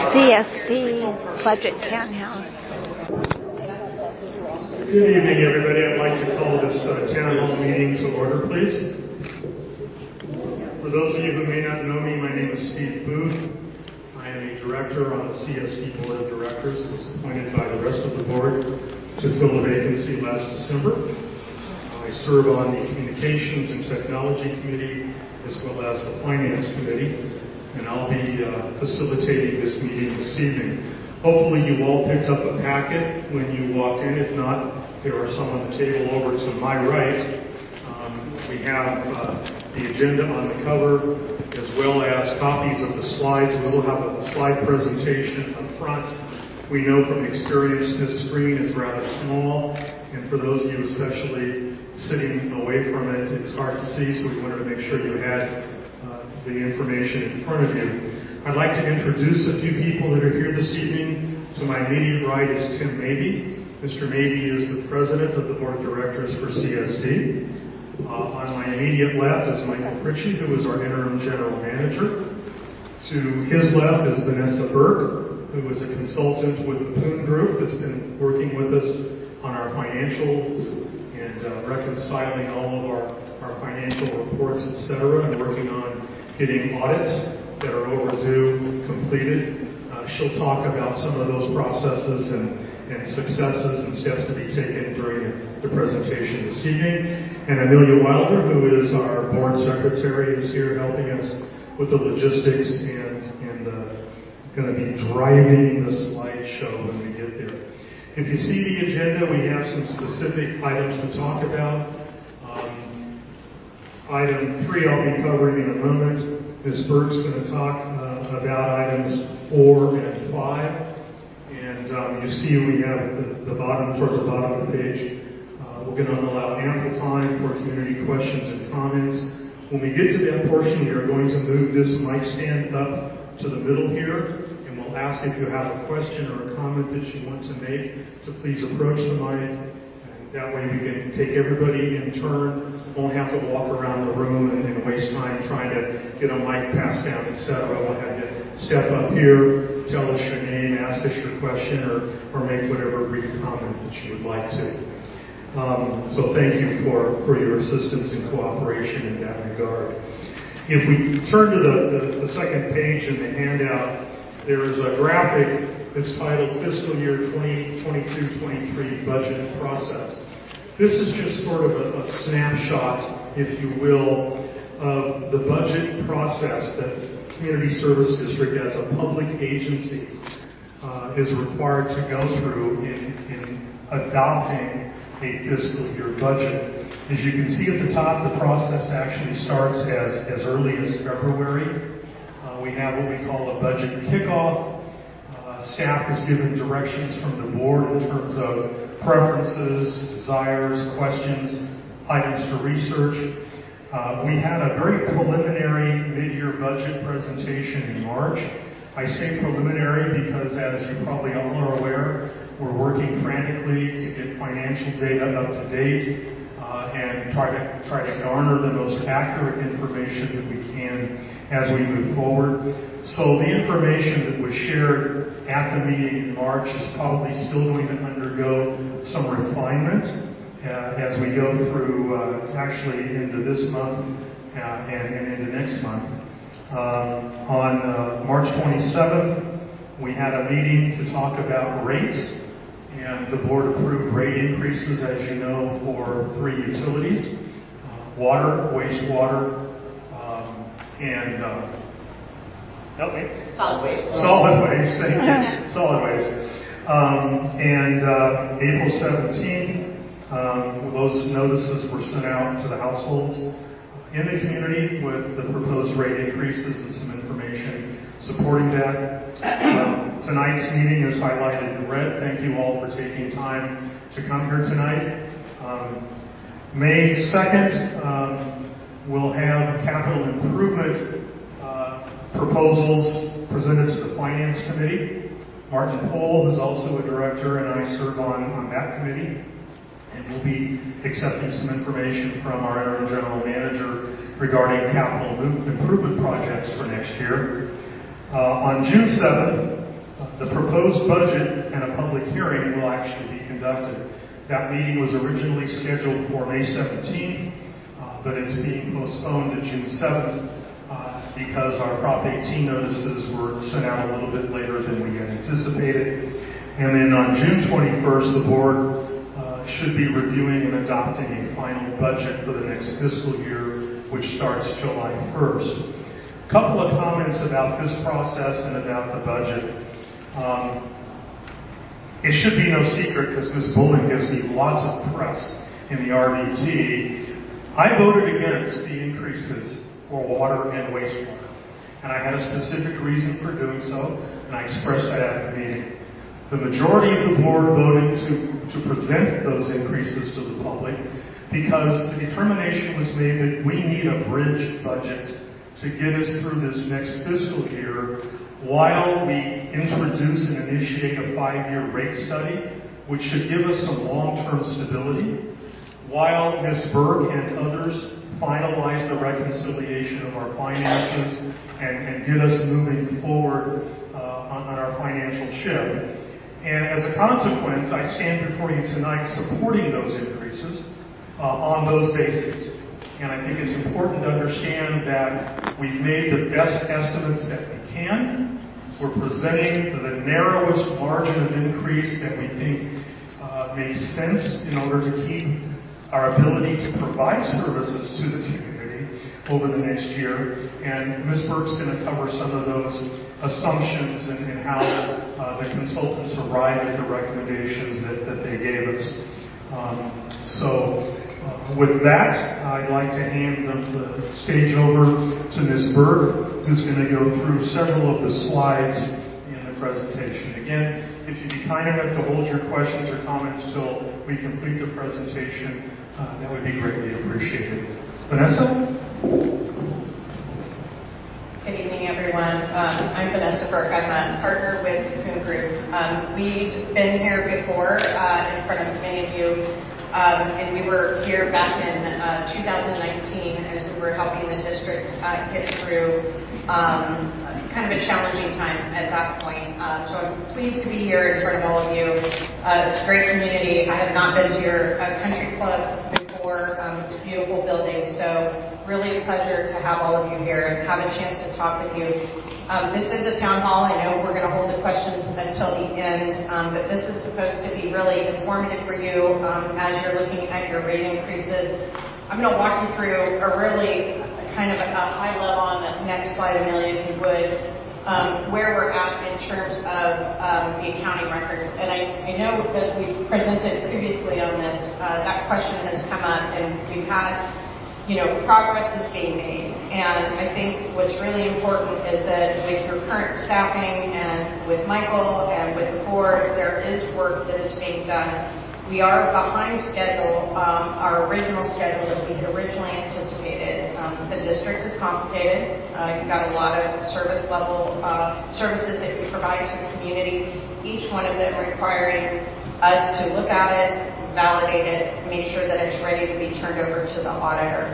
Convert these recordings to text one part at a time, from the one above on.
CSD's Budget Can House. Good evening, everybody. I'd like to call this town hall meeting to order, please. For those of you who may not know me, my name is Steve Booth. I am a director on the CSD Board of Directors and was appointed by the rest of the board to fill a vacancy last December. I serve on the Communications and Technology Committee as well as the Finance Committee, and I'll be facilitating this meeting this evening. Hopefully you all picked up a packet when you walked in. If not, there are some on the table over to my right. We have the agenda on the cover as well as copies of the slides. We will have a slide presentation up front. We know from experience this screen is rather small, and for those of you especially sitting away from it, it's hard to see, so we wanted to make sure you had the information in front of you. I'd like to introduce a few people that are here this evening. To my immediate right is Tim Mabey. Mr. Mabey is the president of the board of directors for CSD. On my immediate left is Michael Pritchie, who is our interim general manager. To his left is Vanessa Burke, who is a consultant with the Poon Group that's been working with us on our financials and reconciling all of our financial reports, etc., and working on getting audits that are overdue completed. She'll talk about some of those processes and successes and steps to be taken during the presentation this evening. And Amelia Wilder, who is our board secretary, is here helping us with the logistics and going to be driving the slideshow when we get there. If you see the agenda, we have some specific items to talk about. Item 3 I'll be covering in a moment. Ms. Burke's going to talk about items 4 and 5. And you see we have towards the bottom of the page, we're going to allow ample time for community questions and comments. When we get to that portion, we are going to move this mic stand up to the middle here, and we'll ask if you have a question or a comment that you want to make to please approach the mic. And that way we can take everybody in turn. Won't have to walk around the room and waste time trying to get a mic passed down, etc. We'll have you step up here, tell us your name, ask us your question, or make whatever brief comment that you would like to. So thank you for your assistance and cooperation in that regard. If we turn to the second page in the handout, there is a graphic that's titled Fiscal Year 2022-23 Budget Process. This is just sort of a snapshot, if you will, of the budget process that Community Service District as a public agency is required to go through in adopting a fiscal year budget. As you can see at the top, the process actually starts as early as February. We have what we call a budget kickoff. Staff is given directions from the board in terms of preferences, desires, questions, items to research. We had a very preliminary mid-year budget presentation in March. I say preliminary because, as you probably all are aware, we're working frantically to get financial data up to date and try to garner the most accurate information that we can as we move forward. So the information that was shared at the meeting in March is probably still going to undergo some refinement as we go through actually into this month and into next month. On March 27th, we had a meeting to talk about rates, and the board approved rate increases, as you know, for 3 utilities, water, wastewater, and help me? Solid waste. Solid waste, thank you. Solid waste. And April 17th, those notices were sent out to the households in the community with the proposed rate increases and some information supporting that. Tonight's meeting is highlighted in red. Thank you all for taking time to come here tonight. May 2nd, we'll have capital improvement proposals presented to the Finance Committee. Martin Pohl, who's also a director, and I serve on that committee. And we'll be accepting some information from our interim general manager regarding capital improvement projects for next year. On June 7th, The proposed budget and a public hearing will actually be conducted. That meeting was originally scheduled for May 17th, but it's being postponed to June 7th because our Prop 18 notices were sent out a little bit later than we had anticipated. And then on June 21st, the board should be reviewing and adopting a final budget for the next fiscal year, which starts July 1st. A couple of comments about this process and about the budget. It should be no secret, because Ms. Bullen gives me lots of press in the RVT. I voted against the increases for water and wastewater. And I had a specific reason for doing so, and I expressed that at the meeting. The majority of the board voted to present those increases to the public because the determination was made that we need a bridge budget to get us through this next fiscal year while we introduce and initiate a 5-year rate study, which should give us some long-term stability, while Ms. Burke and others finalize the reconciliation of our finances and get us moving forward on our financial ship. And as a consequence, I stand before you tonight supporting those increases on those bases. And I think it's important to understand that we've made the best estimates that we can. We're presenting the narrowest margin of increase that we think makes sense in order to keep our ability to provide services to the community over the next year. And Ms. Burke's going to cover some of those assumptions and how the consultants arrived at the recommendations that they gave us. With that, I'd like to hand the stage over to Ms. Burke, who's going to go through several of the slides in the presentation. Again, if you'd be kind enough to hold your questions or comments till we complete the presentation, that would be greatly appreciated. Vanessa? Good evening, everyone. I'm Vanessa Burke. I'm a partner with Coon Group. We've been here before in front of many of you, and we were here back in 2019 as we were helping the district get through kind of a challenging time at that point. So I'm pleased to be here in front of all of you. It's a great community. I have not been to your country club before. It's a beautiful building. So really a pleasure to have all of you here and have a chance to talk with you. This is a town hall. I know we're going to hold the questions until the end, but this is supposed to be really informative for you as you're looking at your rate increases. I'm going to walk you through a really kind of a high level on the next slide, Amelia, if you would, where we're at in terms of the accounting records. And I know that we've presented previously on this, that question has come up, and we've had progress is being made. And I think what's really important is that with your current staffing and with Michael and with the board, there is work that is being done. We are behind schedule, our original schedule that we had originally anticipated. The district is complicated. You've got a lot of services that we provide to the community, each one of them requiring us to look at it, validate it, make sure that it's ready to be turned over to the auditor.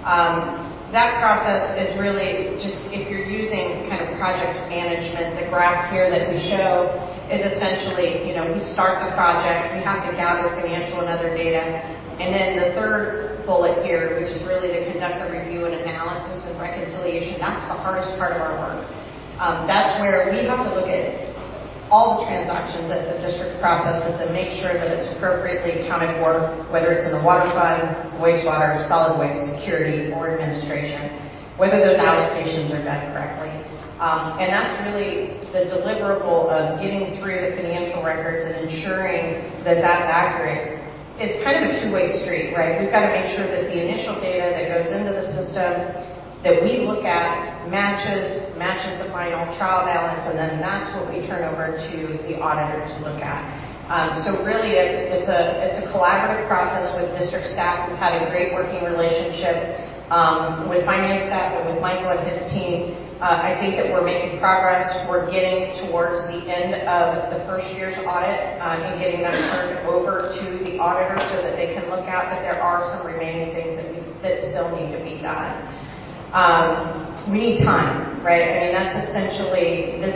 That process is really just, if you're using kind of project management, the graph here that we show is essentially, we start the project, we have to gather financial and other data, and then the third bullet here, which is really the conduct the review and analysis and reconciliation, that's the hardest part of our work. That's where we have to look at all the transactions that the district processes and make sure that it's appropriately accounted for, whether it's in the water fund, wastewater, solid waste, security, or administration, whether those allocations are done correctly. And that's really the deliverable of getting through the financial records and ensuring that that's accurate. It's kind of a two-way street, right? We've got to make sure that the initial data that goes into the system that we look at matches the final trial balance, and then that's what we turn over to the auditor to look at. So really, it's a collaborative process with district staff. We've had a great working relationship with finance staff and with Michael and his team. I think that we're making progress. We're getting towards the end of the first year's audit and getting that turned over to the auditor so that they can look at, but there are some remaining things that still need to be done. We need time, right? I mean, that's essentially this.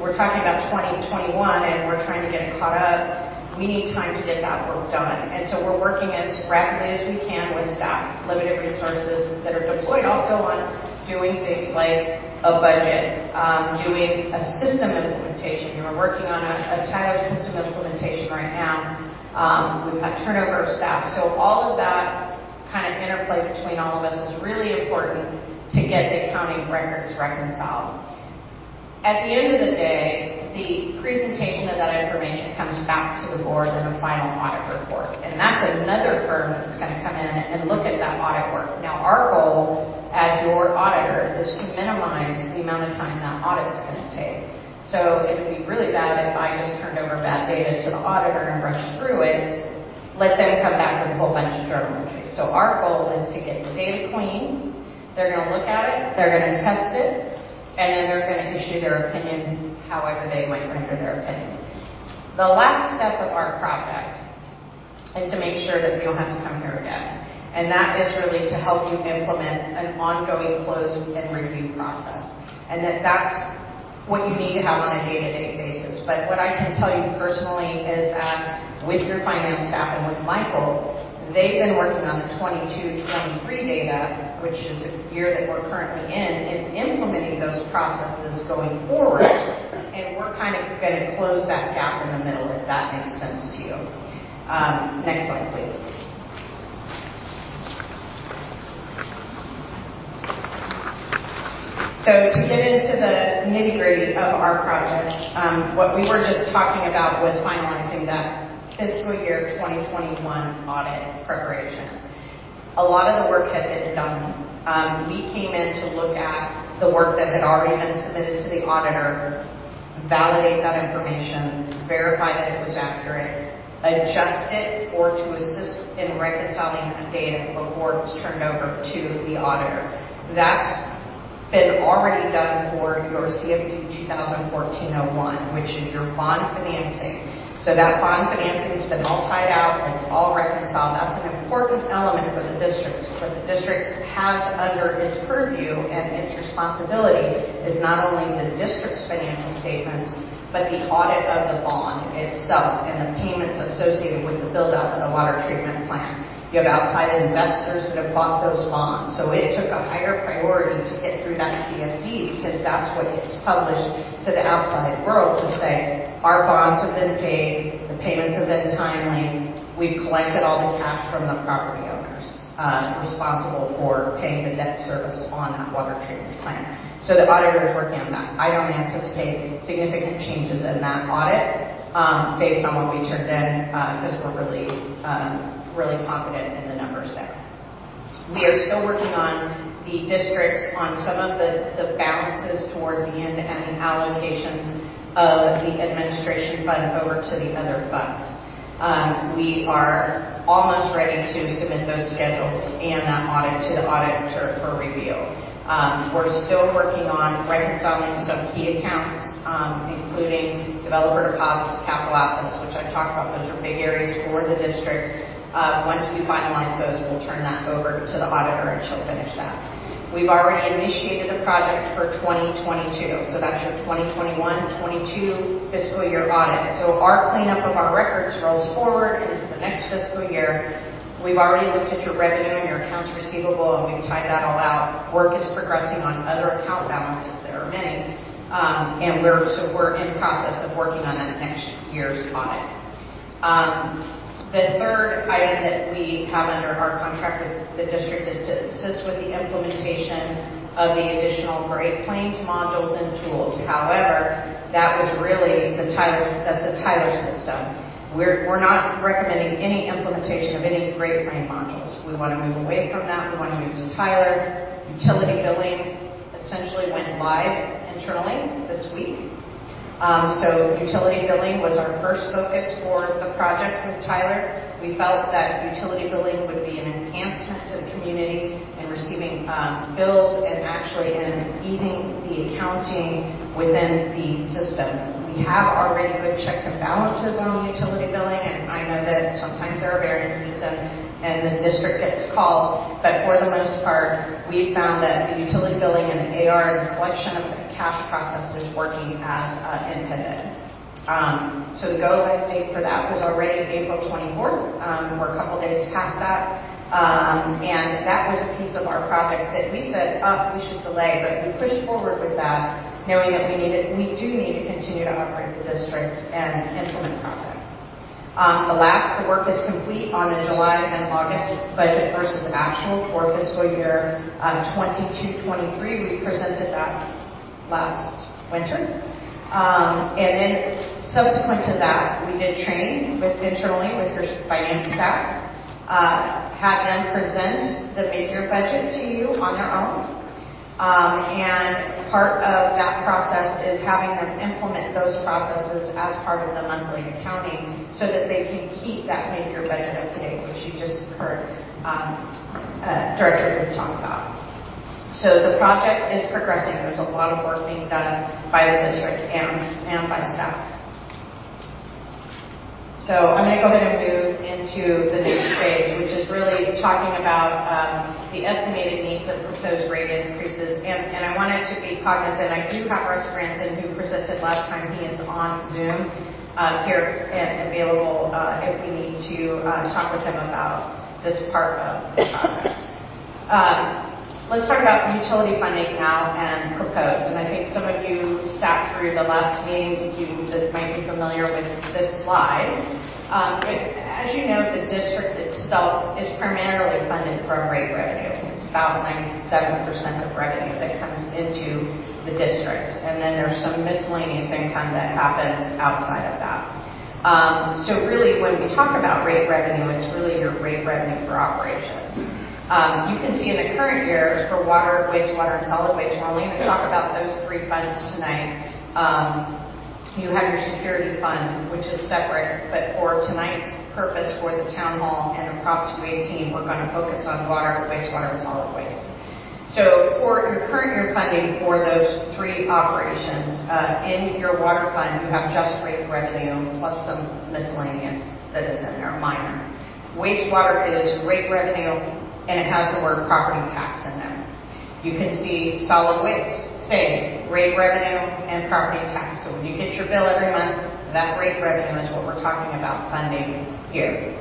we're talking about 2021 and we're trying to get it caught up. We need time to get that work done. And so we're working as rapidly as we can with staff, limited resources that are deployed also on doing things like a budget, doing a system implementation. We're working on a Tyler system implementation right now. We've had turnover of staff. So all of that kind of interplay between all of us is really important to get the accounting records reconciled. At the end of the day, the presentation of that information comes back to the board in a final audit report. And that's another firm that's going to come in and look at that audit work. Now, our goal as your auditor is to minimize the amount of time that audit is going to take. So it would be really bad if I just turned over bad data to the auditor and rushed through it, let them come back with a whole bunch of journal entries. So our goal is to get the data clean. They're going to look at it, they're going to test it, and then they're going to issue their opinion however they might render their opinion. The last step of our project is to make sure that we don't have to come here again. And that is really to help you implement an ongoing close and review process. And that's what you need to have on a day-to-day basis. But what I can tell you personally is that with your finance staff and with Michael, they've been working on the 22-23 data, which is the year that we're currently in, and implementing those processes going forward. And we're kind of going to close that gap in the middle, if that makes sense to you. Next slide, please. So to get into the nitty-gritty of our project, what we were just talking about was finalizing that fiscal year 2021 audit preparation. A lot of the work had been done. We came in to look at the work that had already been submitted to the auditor, validate that information, verify that it was accurate, adjust it, or to assist in reconciling that data before it's turned over to the auditor. That's been already done for your CFD 2014-01, which is your bond financing. So that bond financing has been all tied out, it's all reconciled. That's an important element for the district. What the district has under its purview and its responsibility is not only the district's financial statements, but the audit of the bond itself and the payments associated with the build-out of the water treatment plant. You have outside investors that have bought those bonds. So it took a higher priority to get through that CFD because that's what gets published to the outside world to say, our bonds have been paid, the payments have been timely, we've collected all the cash from the property owners responsible for paying the debt service on that water treatment plant. So the auditor is working on that. I don't anticipate significant changes in that audit based on what we turned in because we're really confident in the numbers there. We are still working on the districts on some of the balances towards the end and the allocations of the administration fund over to the other funds. We are almost ready to submit those schedules and that audit to the auditor for review. We're still working on reconciling some key accounts, including developer deposits, capital assets, which I talked about. Those are big areas for the district. Once we finalize those, we'll turn that over to the auditor and she'll finish that. We've already initiated the project for 2022. So that's your 2021-22 fiscal year audit. So our cleanup of our records rolls forward into the next fiscal year. We've already looked at your revenue and your accounts receivable, and we've tied that all out. Work is progressing on other account balances. There are many. And we're in process of working on that next year's audit. The third item that we have under our contract with the district is to assist with the implementation of the additional Great Plains modules and tools. However, that was really that's a Tyler system. We're not recommending any implementation of any Great Plains modules. We want to move away from that. We want to move to Tyler. Utility billing essentially went live internally this week. So utility billing was our first focus for the project with Tyler. We felt that utility billing would be an enhancement to the community in receiving bills and actually in easing the accounting within the system. We We have already good checks and balances on utility billing, and I know that sometimes there are variances and the district gets calls, but for the most part, we found that the utility billing and the AR and the collection of the cash process is working as intended. So the go-live date for that was already April 24th. We're a couple days past that. And that was a piece of our project that we said, we should delay, but we pushed forward with that, knowing that we do need to continue to operate the district and implement projects. The work is complete on the July and August budget versus actual for fiscal year 22-23. We presented that last winter. And then subsequent to that, we did training internally with your finance staff, had them present the mid-year budget to you on their own. And part of that process is having them implement those processes as part of the monthly accounting so that they can keep that mid-year budget up to date, which you just heard Director Booth talk about. So the project is progressing. There's a lot of work being done by the district and by staff. So I'm going to go ahead and move into the next phase, which is really talking about the estimated needs of proposed rate increases. And I wanted to be cognizant. I do have Russ Branson, who presented last time. He is on Zoom here and available if we need to talk with him about this part of the project. Let's talk about utility funding now and proposed. And I think some of you sat through the last meeting. You might be familiar with this slide. As you know, the district itself is primarily funded from rate revenue. It's about 97% of revenue that comes into the district. And then there's some miscellaneous income that happens outside of that. So really, when we talk about rate revenue, it's really your rate revenue for operations. You can see in the current year for water, wastewater, and solid waste, we're only going to talk about those three funds tonight. You have your security fund, which is separate, but for tonight's purpose for the town hall and the Prop 218, we're going to focus on water, wastewater, and solid waste. So for your current year funding for those three operations, in your water fund, you have just rate revenue plus some miscellaneous that is in there, minor. Wastewater is rate revenue, and it has the word property tax in there. You can see solid waste, same, rate revenue and property tax. So when you get your bill every month, that rate revenue is what we're talking about funding here.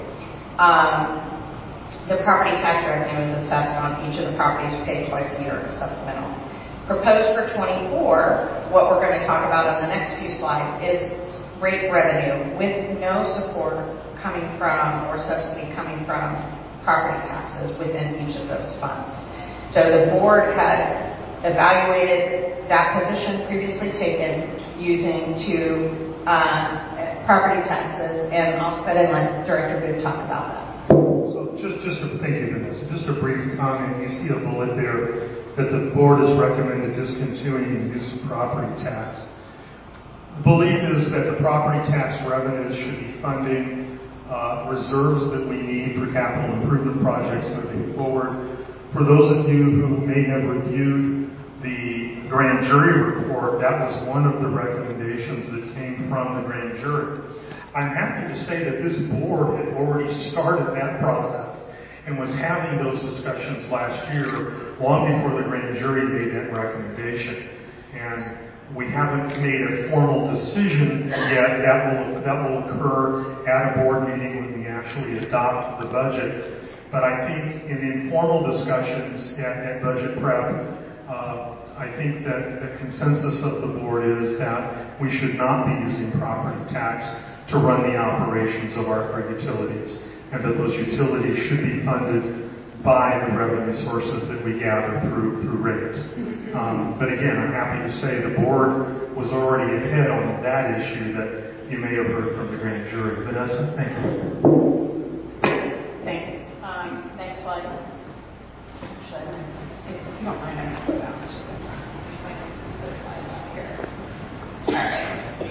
The property tax revenue is assessed on each of the properties paid twice a year, supplemental. Proposed for 24, what we're going to talk about on the next few slides is rate revenue with no support coming from or subsidy coming from property taxes within each of those funds. So the board had evaluated that position previously taken using property taxes, and I'll go ahead and let Director Booth talk about that. So thank you, Vanessa. Just a brief comment. You see a bullet there that the board has recommended discontinuing the use of property tax. The belief is that the property tax revenues should be funding reserves that we need for capital improvement projects moving forward. For those of you who may have reviewed the grand jury report, that was one of the recommendations that came from the grand jury. I'm happy to say that this board had already started that process and was having those discussions last year, long before the grand jury made that recommendation. And we haven't made a formal decision yet. That will occur at a board meeting when we actually adopt the budget. But I think in informal discussions at budget prep, I think that the consensus of the board is that we should not be using property tax to run the operations of our utilities, and that those utilities should be funded by the revenue sources that we gather through rates. But again, I'm happy to say the board was already ahead on that issue that you may have heard from the grand jury. Vanessa, thank you. Thanks. Next slide. Actually, if you don't mind, I'm going to go down to the front. I can see this slide up here. All right.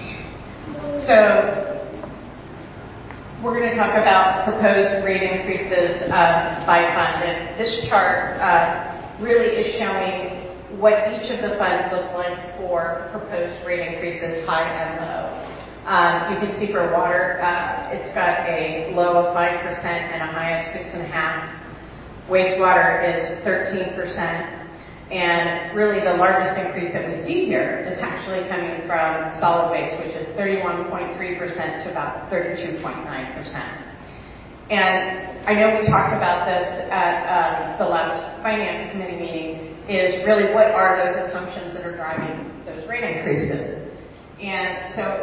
So we're going to talk about proposed rate increases by fund. And this chart really is showing what each of the funds look like for proposed rate increases, high and low. You can see for water, it's got a low of 5% and a high of 6.5%. Wastewater is 13%. And really the largest increase that we see here is actually coming from solid waste, which is 31.3% to about 32.9%. And I know we talked about this at the last Finance Committee meeting, is really what are those assumptions that are driving those rate increases. And so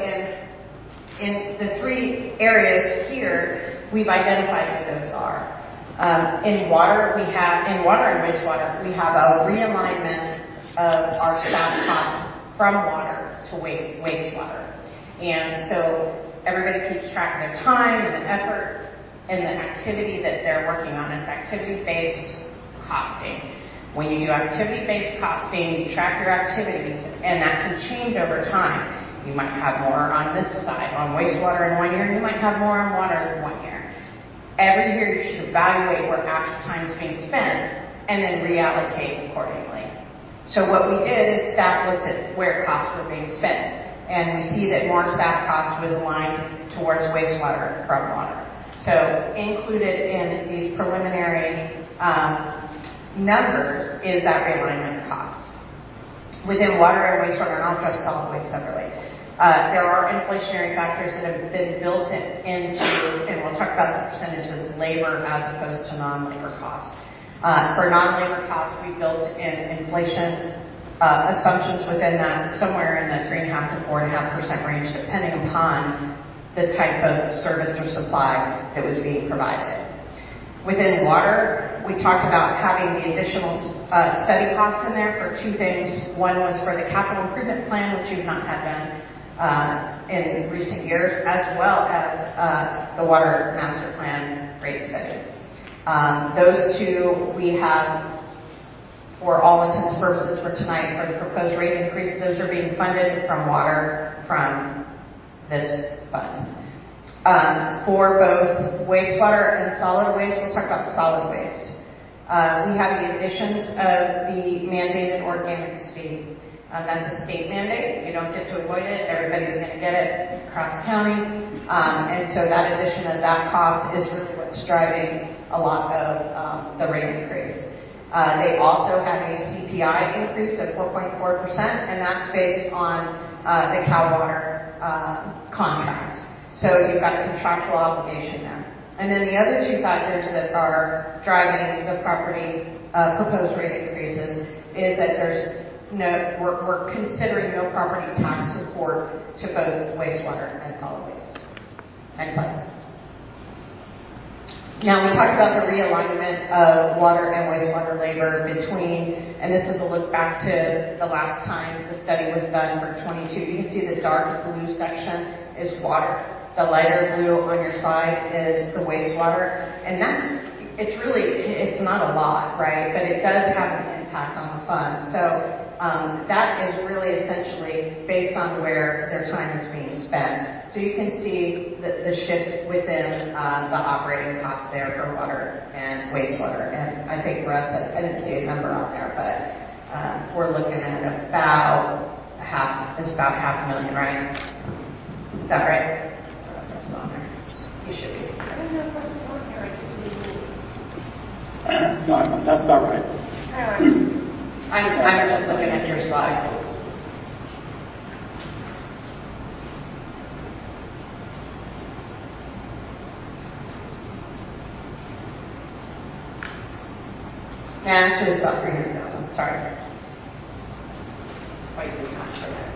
in the three areas here, we've identified what those are. In water and wastewater, we have a realignment of our staff costs from water to wastewater. And so everybody keeps track of their time and the effort and the activity that they're working on. It's activity-based costing. When you do activity-based costing, you track your activities, and that can change over time. You might have more on this side, on wastewater in 1 year, and you might have more on water in 1 year. Every year you should evaluate where actual time is being spent and then reallocate accordingly. So what we did is staff looked at where costs were being spent, and we see that more staff cost was aligned towards wastewater from water. So included in these preliminary numbers is that realignment cost. Within water and wastewater, and I'll address solid waste separately, there are inflationary factors that have been built into, and we'll talk about the percentages, labor as opposed to non-labor costs. For non-labor costs, we built in inflation assumptions within that, somewhere in the 3.5% to 4.5% range, depending upon the type of service or supply that was being provided. Within water, we talked about having the additional study costs in there for two things. One was for the capital improvement plan, which you've not had done in recent years, as well as the water master plan rate study. Those two we have, for all intents and purposes for tonight, for the proposed rate increase, those are being funded from water from this fund. For both wastewater and solid waste, we'll talk about solid waste. We have the additions of the mandated organics fee. That's a state mandate. You don't get to avoid it. Everybody's going to get it across the county. And so that addition of that cost is really what's driving a lot of the rate increase. They also have a CPI increase of 4.4%, and that's based on the Cal Water contract. So you've got a contractual obligation there. And then the other two factors that are driving the property proposed rate increases is that we're considering no property tax support to both wastewater and solid waste. Next slide. Now we talked about the realignment of water and wastewater labor between, and this is a look back to the last time the study was done for 22. You can see the dark blue section is water. The lighter blue on your slide is the wastewater. And it's not a lot, right? But it does have an impact on the fund. So that is really essentially based on where their time is being spent. So you can see the shift within the operating costs there for water and wastewater. And I think Russ, I didn't see a number on there, but we're looking at about $500,000, right? Is that right? I don't know if that's on there. You should be. I don't know if that's on here. No, that's about right. I'm just looking at your slide. Actually, it's about 300,000. Sorry. Wait, not sure that.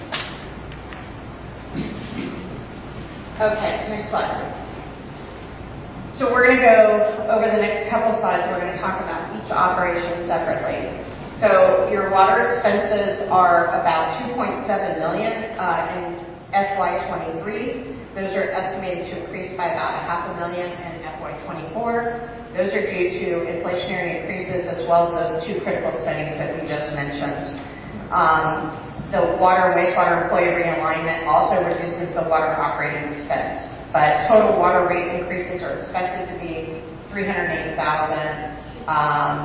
Okay, next slide. So we're going to go over the next couple slides. We're going to talk about each operation separately. So your water expenses are about $2.7 million in FY23. Those are estimated to increase by about $500,000 in FY24. Those are due to inflationary increases as well as those two critical studies that we just mentioned. The water and wastewater employee realignment also reduces the water operating expense. But total water rate increases are expected to be $308,000.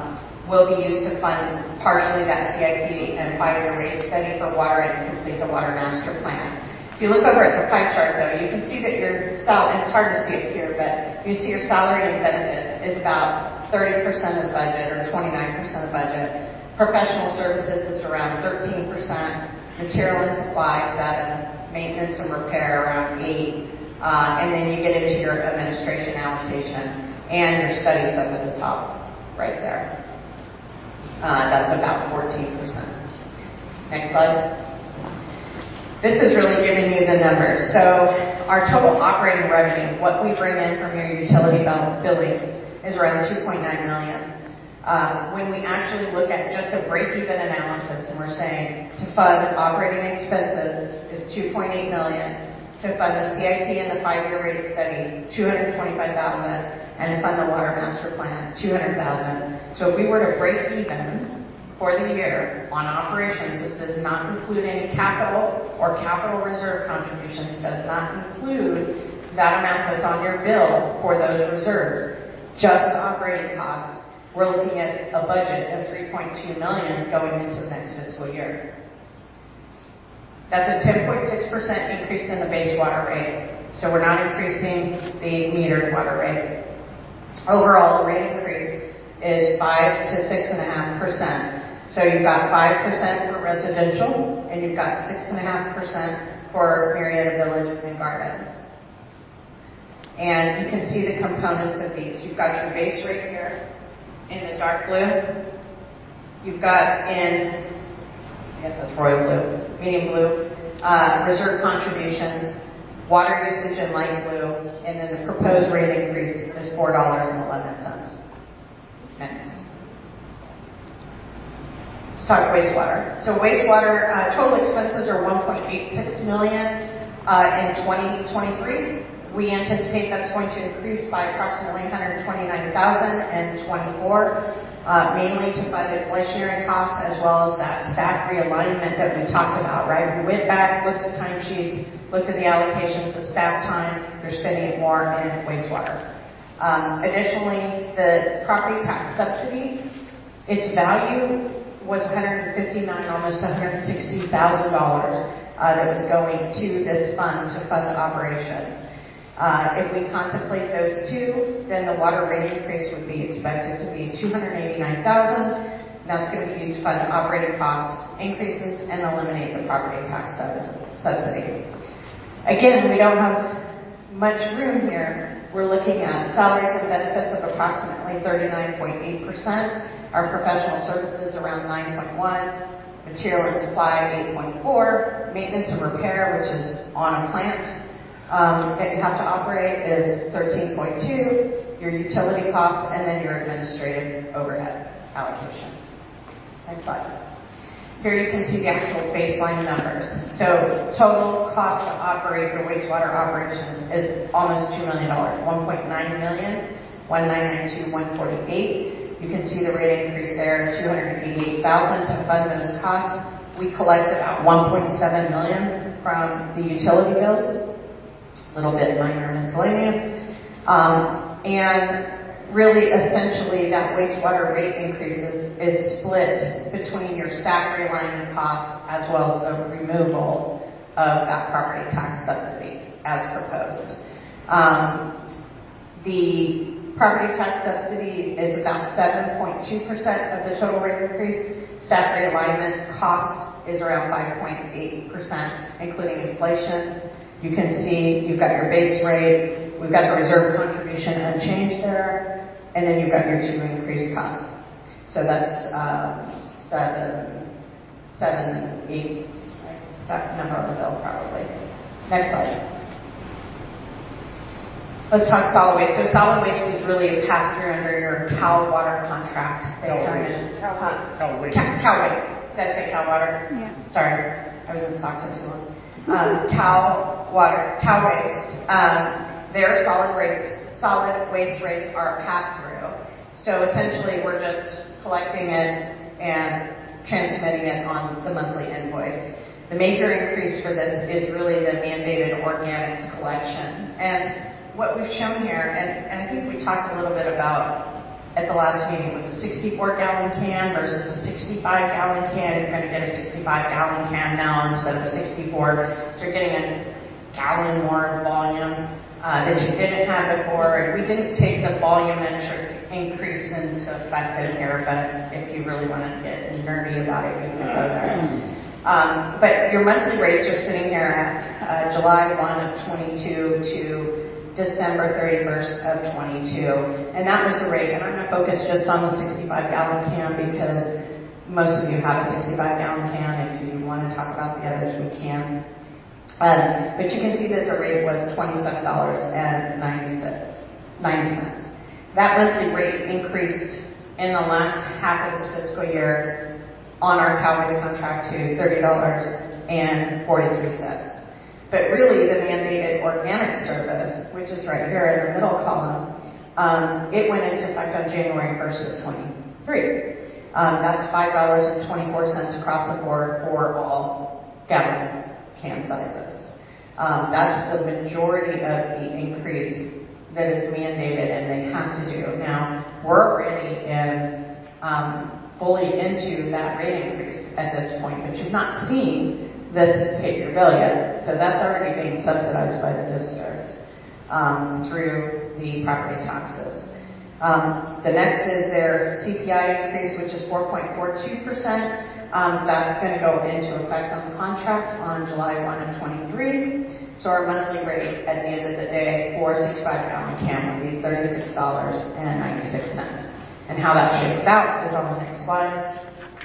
will be used to fund partially that CIP and 5-year rate study for water and complete the water master plan. If you look over at the pie chart, though, you can see that your salary, it's hard to see it here, but you see your salary and benefits is about 30% of the budget or 29% of the budget. Professional services is around 13%, material and supply 7%, maintenance and repair around 8%, and then you get into your administration allocation and your studies up at the top right there. That's about 14%. Next slide. This is really giving you the numbers. So our total operating revenue, what we bring in from your utility billings, is around $2.9 million. When we actually look at just a break-even analysis, and we're saying to fund operating expenses is $2.8 million, to fund the CIP and the 5-year rate study, $225,000, and to fund the water master plan, $200,000. So if we were to break even for the year on operations, this does not include any capital or capital reserve contributions, does not include that amount that's on your bill for those reserves, just operating costs. We're looking at a budget of $3.2 million going into the next fiscal year. That's a 10.6% increase in the base water rate. So we're not increasing the metered water rate. Overall, the rate increase is 5 to 6.5%. So you've got 5% for residential, and you've got 6.5% for Marietta Village and Gardens. And you can see the components of these. You've got your base rate here in the dark blue. You've got in, I guess that's royal blue, medium blue, reserve contributions, water usage in light blue, and then the proposed rate increase is $4.11. Next. Let's talk wastewater. So wastewater total expenses are $1.86 million in 2023. We anticipate that's going to increase by approximately $129,000 in 24, mainly to fund inflationary costs as well as that staff realignment that we talked about, right? We went back, looked at timesheets, looked at the allocations of staff time. They're spending it more in wastewater. Additionally, the property tax subsidy, its value was $159,000, almost $160,000 that was going to this fund to fund operations. If we contemplate those two, then the water rate increase would be expected to be $289,000. That's going to be used to fund operating costs increases and eliminate the property tax subsidy. Again, we don't have much room here. We're looking at salaries and benefits of approximately 39.8%. Our professional services around 9.1%. Material and supply 8.4%. Maintenance and repair, which is on a plant that you have to operate, is 13.2%. Your utility costs, and then your administrative overhead allocation. Next slide. Here you can see the actual baseline numbers. So total cost to operate your wastewater operations is almost $2 million. $1.9 million, $1,992,148. You can see the rate increase there, $288,000 to fund those costs. We collect about $1.7 million from the utility bills. A little bit minor miscellaneous. And really, essentially, that wastewater rate increases is split between your staff realignment costs as well as the removal of that property tax subsidy as proposed. The property tax subsidy is about 7.2% of the total rate increase. Staff realignment cost is around 5.8%, including inflation. You can see you've got your base rate, we've got the reserve contribution unchanged there, and then you've got your two increased costs. So that's 7/8, right? That number on the bill probably. Next slide. Let's talk solid waste. So solid waste is really a pass-through under your Cal Water contract. They come in. Cal Waste. Cal Waste. Did I say Cal Water? Yeah. Sorry, I was in Stockton too long. Cal Waste, their solid waste rates are pass-through. So essentially, we're just collecting it and transmitting it on the monthly invoice. The major increase for this is really the mandated organics collection. And what we've shown here, and I think we talked a little bit about at the last meeting was a 64-gallon can versus a 65-gallon can. You're going to get a 65-gallon can now instead of a 64. So you're getting a gallon more volume that you didn't have before. We didn't take the volumetric increase into effect in here, but if you really want to get nerdy about it, you can go there. But your monthly rates are sitting here at July 1 of 22 to December 31st of 22. And that was the rate. And I'm going to focus just on the 65-gallon can because most of you have a 65-gallon can. If you want to talk about the others, we can. But you can see that the rate was $27.90. That monthly rate increased in the last half of this fiscal year on our Cowboys contract to $30.43. But really, the mandated organic service, which is right here in the middle column, it went into effect on January 1st of 23. That's $5.24 across the board for all gallon can sizes. That's the majority of the increase that is mandated and they have to do. Now, we're already fully into that rate increase at this point, but you've not seen this hit your bill yet. So that's already being subsidized by the district through the property taxes. The next is their CPI increase, which is 4.42%. That's going to go into effect on the contract on July 1 of 23. So our monthly rate at the end of the day for a 65-gallon can would be $36.96. And how that shakes out is on the next slide.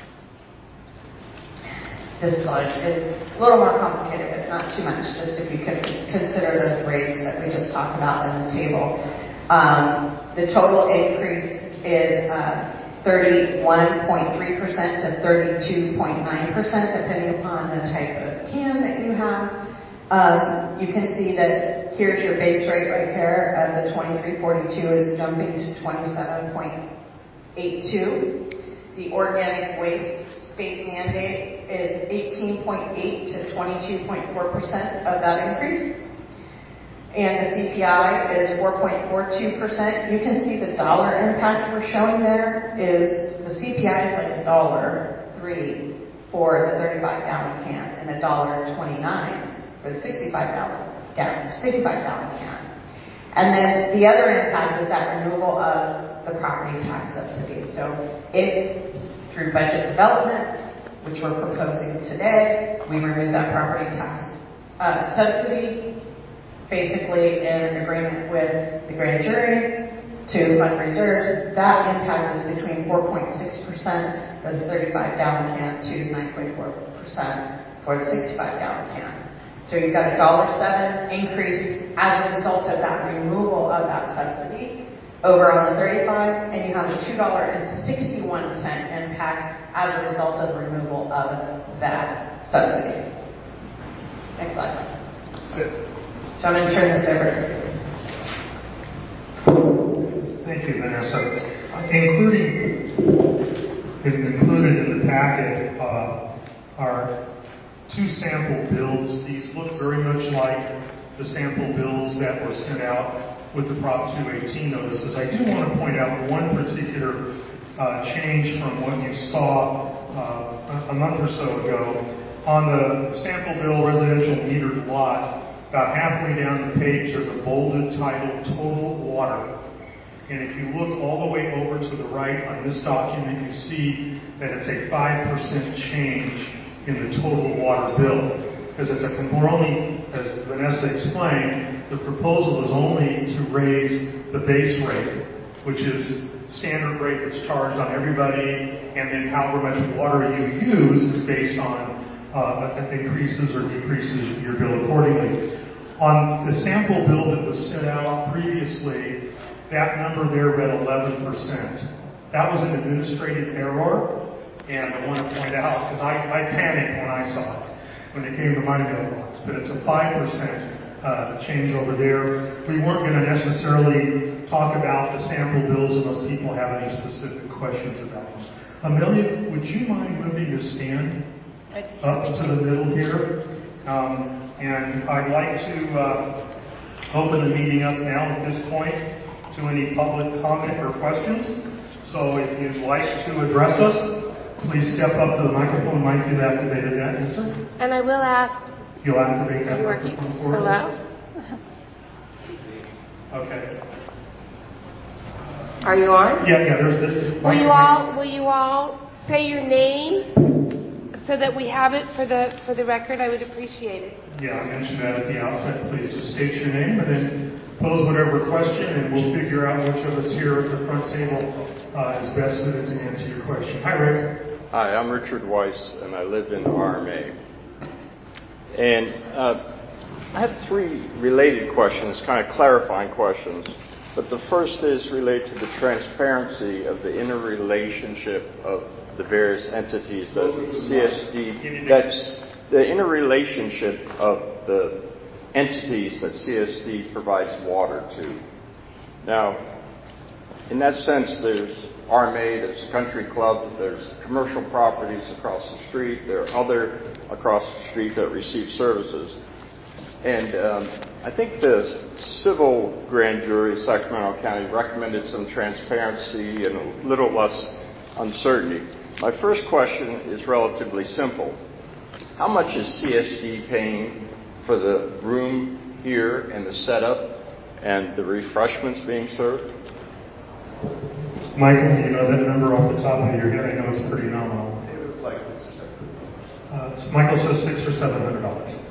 This slide is a little more complicated, but not too much, just if you could consider those rates that we just talked about in the table. The total increase is 31.3% to 32.9%, depending upon the type of can that you have. You can see that here's your base rate right here of the 23.42 is jumping to 27.82. The organic waste state mandate is 18.8 to 22.4% of that increase. And the CPI is 4.42%. You can see the dollar impact we're showing there is the CPI is like $1.03 for the 35-gallon can and $1.29 for the 65-gallon can. And then the other impact is that removal of the property tax subsidy. So if through budget development, which we're proposing today, we remove that property tax subsidy, basically in agreement with the grand jury to fund reserves. That impact is between 4.6% for the 35-gallon can to 9.4% for the 65-gallon can. So you've got a $1.07 increase as a result of that removal of that subsidy over on the 35, and you have a $2.61 impact as a result of the removal of that subsidy. Next slide. So I'm going to turn this over to you. Thank you, Vanessa. Included in the packet are two sample bills. These look very much like the sample bills that were sent out with the Prop 218 notices. I do want to point out one particular change from what you saw a month or so ago. On the sample bill residential metered lot, about halfway down the page, there's a bolded title, Total Water. And if you look all the way over to the right on this document, you see that it's a 5% change in the total water bill. Because we're only, as Vanessa explained, the proposal is only to raise the base rate, which is standard rate that's charged on everybody, and then however much water you use is based on increases or decreases your bill accordingly. On the sample bill that was sent out previously, that number there read 11%. That was an administrative error, and I want to point out, because I panicked when I saw it, when it came to my mailbox, but it's a 5% change over there. We weren't going to necessarily talk about the sample bills unless people have any specific questions about them. Amelia, would you mind moving the stand up to the middle here? And I'd like to open the meeting up now at this point to any public comment or questions. So if you'd like to address us, please step up to the microphone. Mike, you've activated that, yes, sir? And I will ask. You'll activate that microphone for us? Hello? Okay. Are you on? Yeah, there's this. Will you all say your name so that we have it for the record? I would appreciate it. Yeah, I mentioned that at the outset. Please just state your name and then pose whatever question, and we'll figure out which of us here at the front table is best suited to answer your question. Hi, Rick. Hi, I'm Richard Weiss, and I live in RMA. And I have three related questions, kind of clarifying questions. But the first is related to the transparency of the interrelationship of the various entities that CSD, that's the interrelationship of the entities that CSD provides water to. Now, in that sense, there's RMA, there's Country Club, there's commercial properties across the street, there are other across the street that receive services. And I think the civil grand jury of Sacramento County recommended some transparency and a little less uncertainty. My first question is relatively simple. How much is CSD paying for the room here and the setup and the refreshments being served? Michael, do you know that number off the top of your head? I know it's pretty nominal. It was like $600 or $700. Michael says $600 or $700.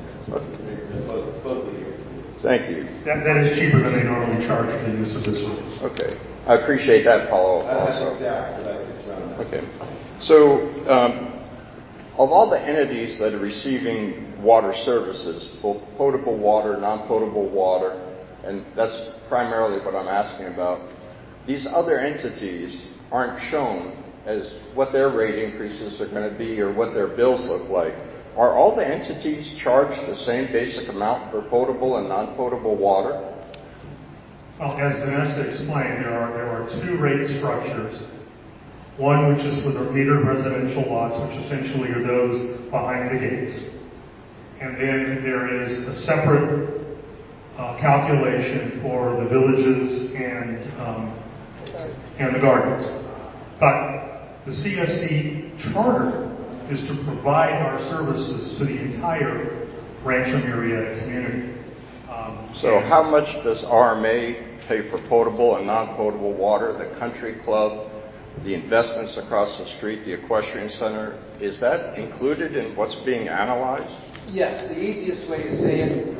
Thank you. That is cheaper than they normally charge for the use of this room. Okay. I appreciate that follow-up also. That's exact, but it's around that. Okay. So, of all the entities that are receiving water services, both potable water, non-potable water, and that's primarily what I'm asking about, these other entities aren't shown as what their rate increases are going to be or what their bills look like. Are all the entities charged the same basic amount for potable and non-potable water? Well, as Vanessa explained, there are two rate structures. One which is for the metered residential lots, which essentially are those behind the gates. And then there is a separate calculation for the villages and the gardens. But the CSD charter is to provide our services to the entire Rancho Murrieta community. So how much does RMA pay for potable and non-potable water, the country club, the investments across the street, the equestrian center? Is that included in what's being analyzed? Yes, the easiest way to say it,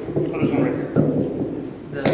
the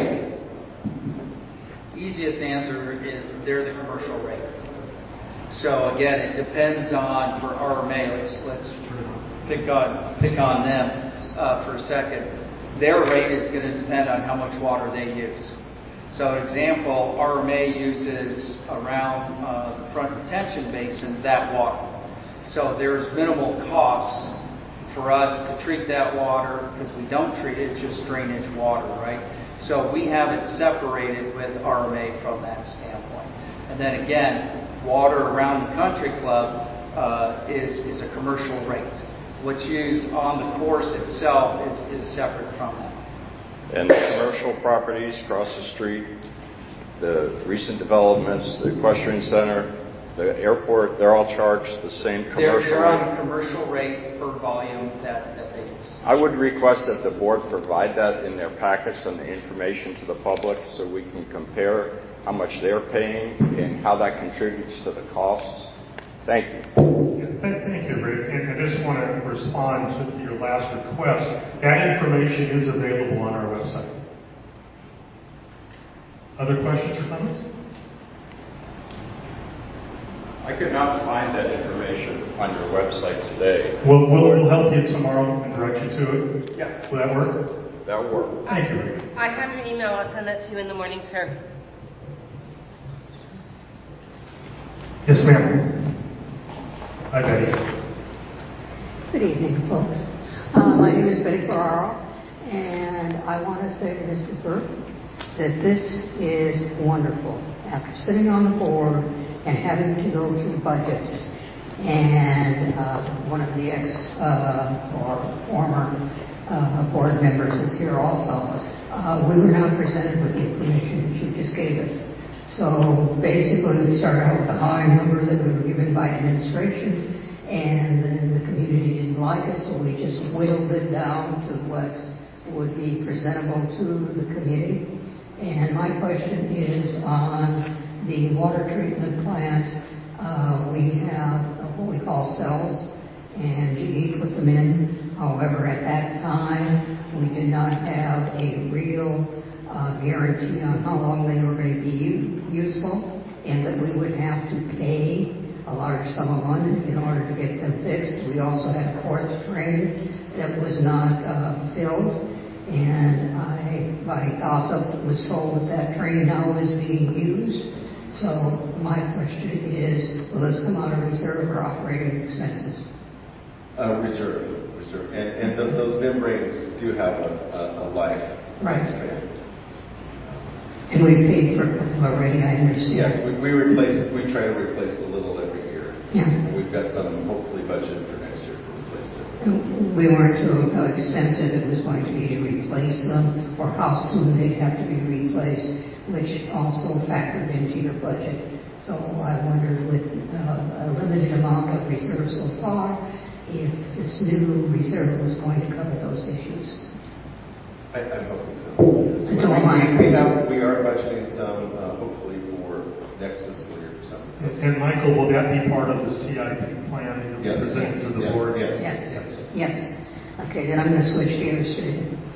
easiest answer is they're the commercial rate. So again, it depends on, for RMA, let's pick on them for a second. Their rate is going to depend on how much water they use. So example, RMA uses around the front retention basin that water. So there's minimal costs for us to treat that water because we don't treat it, it's just drainage water, right? So we have it separated with RMA from that standpoint. And then again, water around the country club is a commercial rate. What's used on the course itself is separate from that. And the commercial properties across the street, the recent developments, the equestrian center, the airport, they're all charged the same commercial They're rate? on a commercial rate per volume that they use. I would request that the board provide that in their packets and the information to the public so we can compare how much they're paying and how that contributes to the costs. Thank you. Thank you, Rick. And I just want to respond to your last request. That information is available on our website. Other questions or comments? I could not find that information on your website today. We'll help you tomorrow and direct you to it. Yeah. Will that work? That will work. Thank you, Rick. I have your email. I'll send that to you in the morning, sir. Yes, ma'am. Hi, Betty. Good evening, folks. My name is Betty Ferraro, and I want to say to Mrs. Burke that this is wonderful. After sitting on the board and having to go through budgets, and one of the or former board members is here also, we were now presented with the information that you just gave us. So basically, we started out with a high number that we were given by administration, and then the community didn't like it, so we just whittled it down to what would be presentable to the committee. And my question is on the water treatment plant. We have what we call cells, and GE put them in. However, at that time, we did not have a real guarantee on how long they were going to be useful, and that we would have to pay a large sum of money in order to get them fixed. We also had a fourth train that was not filled, and by gossip, was told that train now is being used. So my question is, will this come out of reserve or operating expenses? Reserve. And those membranes do have a life span. And we've paid for a couple already, I understand. Yes, we try to replace a little every year. Yeah. And we've got some hopefully budgeted for next year to replace them. We weren't told how expensive it was going to be to replace them or how soon they'd have to be replaced, which also factored into your budget. So I wondered, with a limited amount of reserve so far, if this new reserve was going to cover those issues. I'm hoping so. So we are budgeting some, hopefully, for next fiscal year for some. And Michael, will that be part of the CIP plan that you'll present to the board? Yes. Okay, then I'm going to switch gears to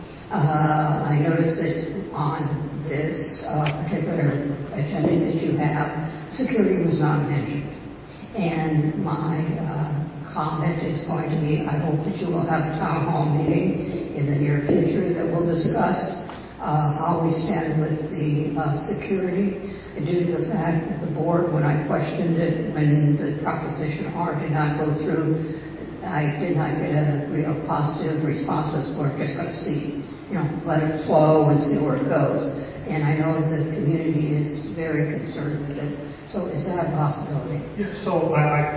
I noticed that on this particular agenda that you have, security was not mentioned. And my comment is going to be, I hope that you will have a town hall meeting in the near future that will discuss how we stand with the security, due to the fact that the board, when I questioned it, when the Proposition R did not go through, I did not get a real positive response. We're just going to see, let it flow and see where it goes. And I know the community is very concerned with it. So is that a possibility? Yeah, so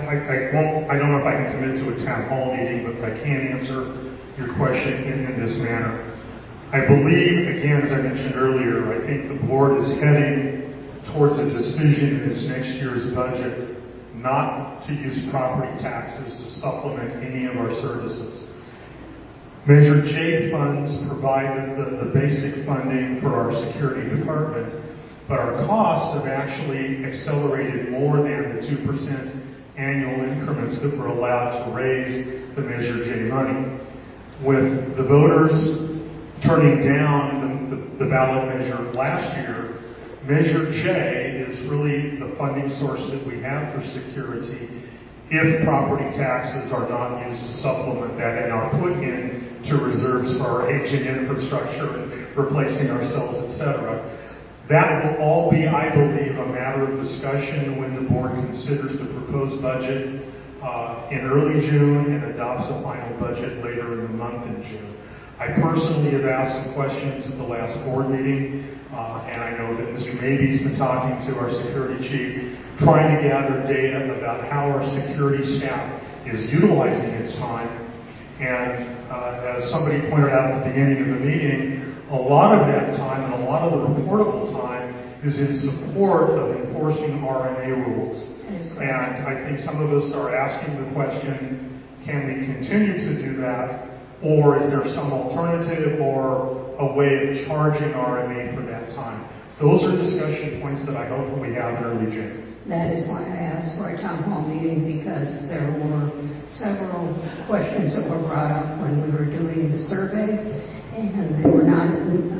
I don't know if I can commit to a town hall meeting, but I can answer your question in this manner. I believe, again, as I mentioned earlier, I think the board is heading towards a decision in this next year's budget not to use property taxes to supplement any of our services. Measure J funds provide the basic funding for our security department, but our costs have actually accelerated more than the 2% annual increments that we're allowed to raise the Measure J money. With the voters turning down the ballot measure last year, Measure J is really the funding source that we have for security if property taxes are not used to supplement that and are put into reserves for our aging infrastructure and replacing ourselves, etc. That will all be, I believe, a matter of discussion when the board considers the proposed budget in early June and adopts a final budget later in the month in June. I personally have asked some questions at the last board meeting, and I know that Mr. Mabey's been talking to our security chief, trying to gather data about how our security staff is utilizing its time. And as somebody pointed out at the beginning of the meeting, a lot of that time and a lot of the reportable time is in support of enforcing RMA rules. And I think some of us are asking the question, can we continue to do that? Or is there some alternative or a way of charging RMA for that time? Those are discussion points that I hope we have in early June. That is why I asked for a town hall meeting, because there were several questions that were brought up when we were doing the survey, and they were not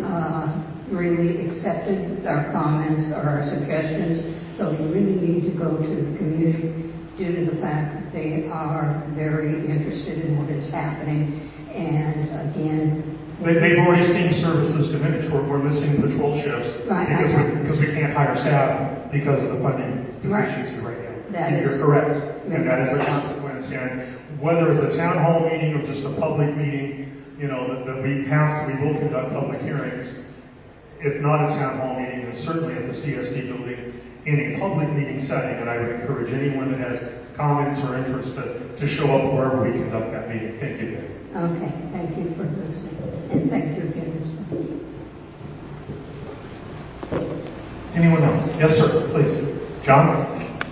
really accepted, our comments or our suggestions. So you really need to go to the community due to the fact that they are very interested in what is happening. And again, they've already seen services diminish. We're missing patrol shifts because we can't hire staff because of the funding deficiency right now. You're correct. And that is a consequence. And whether it's a town hall meeting or just a public meeting, that we will conduct public hearings. If not a town hall meeting, then certainly at the CSD building in a public meeting setting. And I would encourage anyone that has comments or interest to show up wherever we conduct that meeting. Thank you, Dave. Okay, thank you for listening. And thank you again, Mr. Anyone else? Yes, sir, please. John?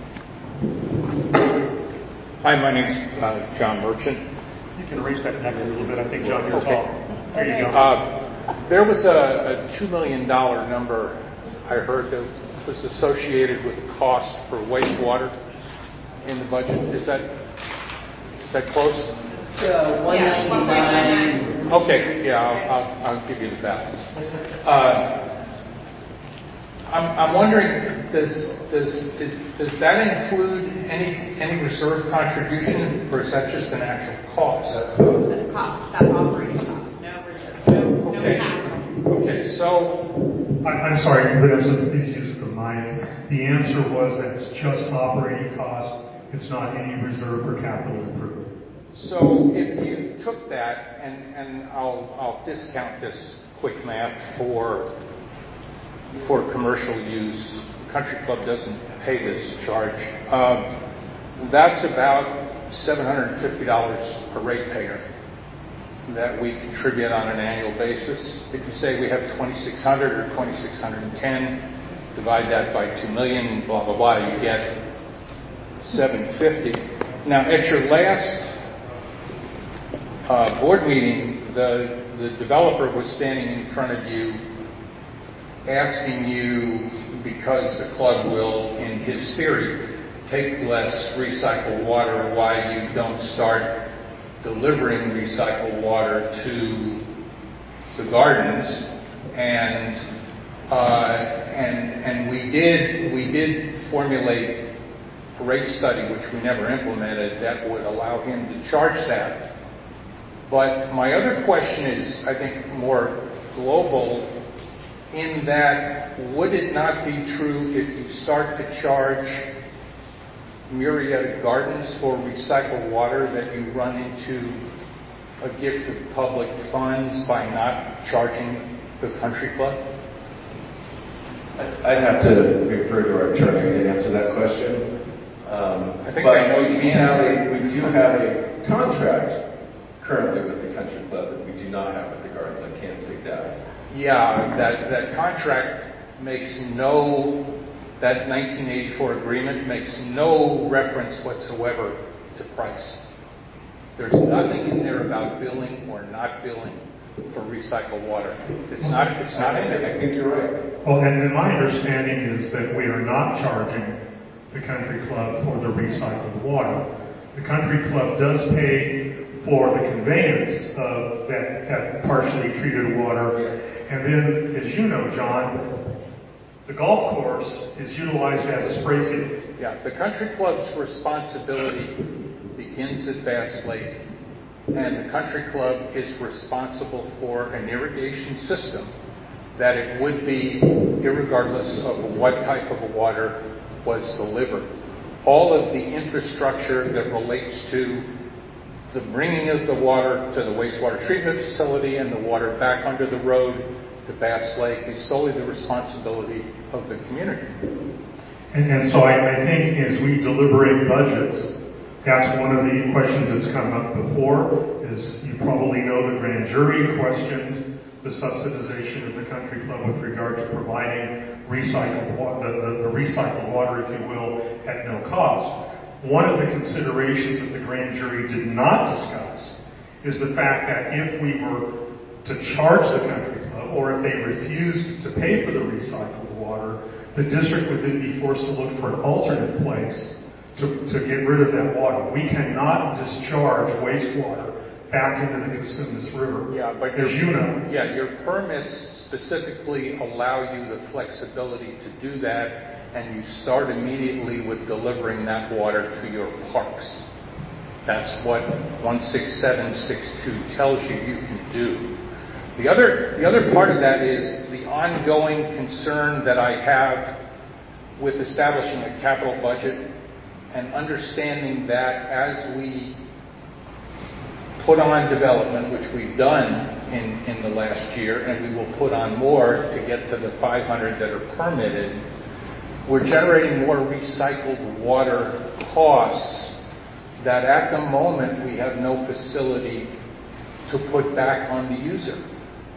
Hi, my name's John Merchant. You can raise that neck a little bit. I think, John, you're Okay. tall. There you go. There was a $2 million number I heard that was associated with the cost for wastewater in the budget. Is that close? 199. Okay, yeah, I'll give you the balance. I'm wondering, does that include any reserve contribution, or is that just an actual cost? That's a cost. That's operating cost. No reserve. No capital. Okay, so I'm sorry, Vanessa, please use the mic. The answer was that it's just operating cost. It's not any reserve for capital improvement. So if you took that, and I'll discount this quick math for commercial use, Country Club doesn't pay this charge. That's about $750 a ratepayer that we contribute on an annual basis. If you say we have 2,600 or 2,610, divide that by 2 million, blah, blah, blah, you get 750. Now, at your last board meeting, the developer was standing in front of you asking you, because the club will, in his theory, take less recycled water, why you don't start delivering recycled water to the gardens. And we did formulate a rate study, which we never implemented, that would allow him to charge that. But my other question is, I think, more global, in that, would it not be true if you start to charge Myriad Gardens for recycled water that you run into a gift of public funds by not charging the Country Club? I'd have to refer to our attorney to answer that question. I think I know the answer. We do have a contract currently with the Country Club that we do not have with the Gardens. I can't say that. Yeah, that contract makes that 1984 agreement makes no reference whatsoever to price. There's nothing in there about billing or not billing for recycled water. It's not in there. I think you're right. Well, and my understanding is that we are not charging the Country Club for the recycled water. The Country Club does pay for the conveyance of that partially treated water. Yes. And then, as you know, John, the golf course is utilized as a spray field. Yeah, the Country Club's responsibility begins at Bass Lake, and the Country Club is responsible for an irrigation system that it would be irregardless of what type of water was delivered. All of the infrastructure that relates to the bringing of the water to the wastewater treatment facility and the water back under the road to Bass Lake is solely the responsibility of the community. And so I think as we deliberate budgets, that's one of the questions that's come up before, is you probably know the grand jury questioned the subsidization of the Country Club with regard to providing recycled water, the recycled water, if you will, at no cost. One of the considerations that the grand jury did not discuss is the fact that if we were to charge the Country Club, or if they refused to pay for the recycled water, the district would then be forced to look for an alternate place to get rid of that water. We cannot discharge wastewater back into the Cosumnes River. Yeah, but as you know. Yeah, your permits specifically allow you the flexibility to do that, and you start immediately with delivering that water to your parks. That's what 16762 tells you can do. The other part of that is the ongoing concern that I have with establishing a capital budget and understanding that as we put on development, which we've done in the last year, and we will put on more to get to the 500 that are permitted, we're generating more recycled water costs that at the moment we have no facility to put back on the user.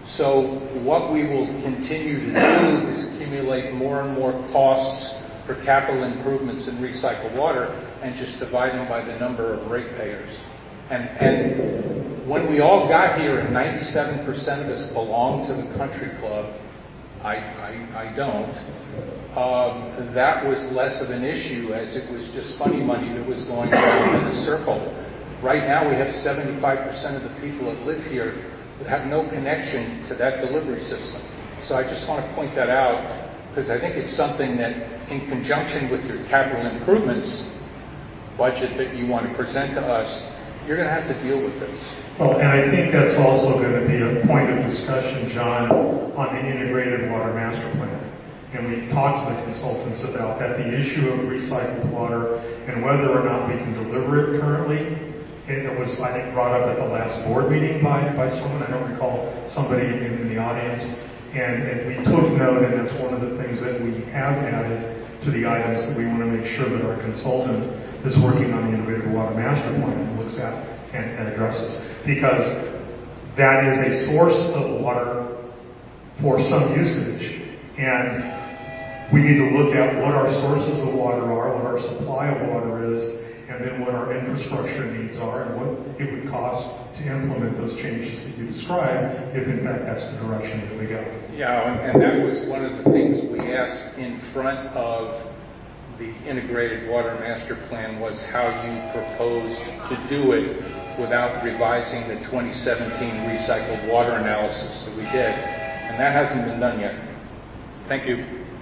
So what we will continue to do is accumulate more and more costs for capital improvements in recycled water and just divide them by the number of ratepayers. And when we all got here and 97% of us belong to the country club, I don't, that was less of an issue, as it was just funny money that was going around in a circle. Right now we have 75% of the people that live here that have no connection to that delivery system. So I just want to point that out, because I think it's something that, in conjunction with your capital improvements budget that you want to present to us, you're going to have to deal with this. Well, and I think that's also going to be a point of discussion, John, on the integrated water master plan. And we've talked to the consultants about that, the issue of recycled water and whether or not we can deliver it currently. It was, I think, brought up at the last board meeting by someone. I don't recall somebody in the audience. And we took note, and that's one of the things that we have added to the items that we want to make sure that our consultant that's working on the integrated water master plan looks at and addresses. Because that is a source of water for some usage. And we need to look at what our sources of water are, what our supply of water is, and then what our infrastructure needs are, and what it would cost to implement those changes that you described, if in fact that's the direction that we go. Yeah, and that was one of the things we asked in front of the integrated water master plan, was how you proposed to do it without revising the 2017 recycled water analysis that we did. And that hasn't been done yet. Thank you.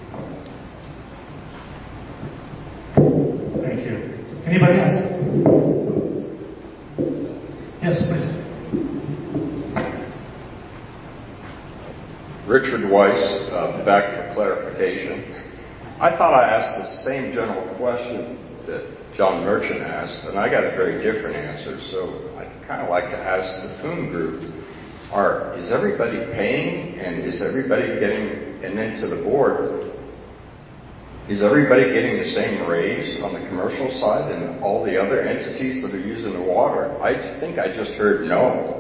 Thank you. Anybody else? Yes, please. Richard Weiss, back for clarification. I thought I asked the same general question that John Merchant asked, and I got a very different answer. So I'd kind of like to ask the Poon Group, is everybody paying, and is everybody getting, and then to the board, is everybody getting the same raise on the commercial side and all the other entities that are using the water? I think I just heard no.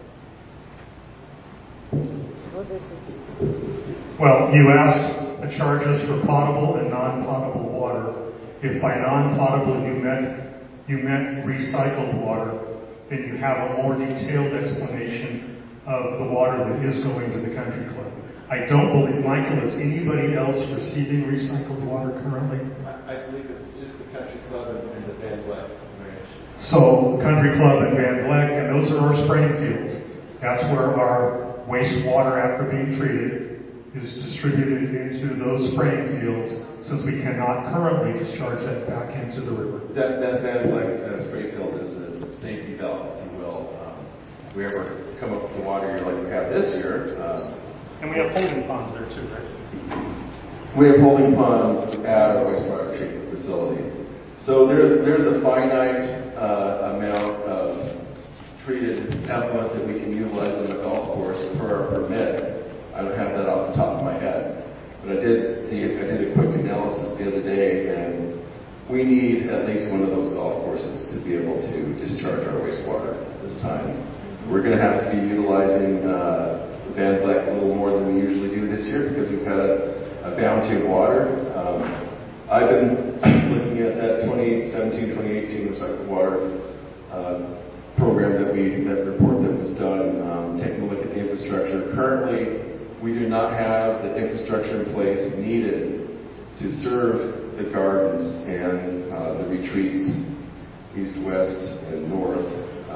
Well, you asked the charges for potable and non-potable water. If by non-potable you meant recycled water, then you have a more detailed explanation of the water that is going to the country club. I don't believe, Michael, is anybody else receiving recycled water currently? I believe it's just the country club and the Van Vleck branch. So, country club and Van Vleck, and those are our spraying fields. That's where our wastewater, after being treated, is distributed into those spraying fields, since we cannot currently discharge that back into the river. That Van Vleck spray field is a safety valve, if you will. If we ever come up with a water year like we have this year. And we have holding ponds there too, right? We have holding ponds at our wastewater treatment facility. So there's a finite amount of treated effluent that we can utilize in the golf course per our permit. I don't have that off the top of my head, but I did a quick analysis the other day, and we need at least one of those golf courses to be able to discharge our wastewater at this time. We're going to have to be utilizing Van Vleck a little more than we usually do this year, because we've had a bounty of water. I've been looking at that 2017-2018 recycled water program that report that was done, taking a look at the infrastructure. Currently, we do not have the infrastructure in place needed to serve the gardens and the retreats, east, west, and north.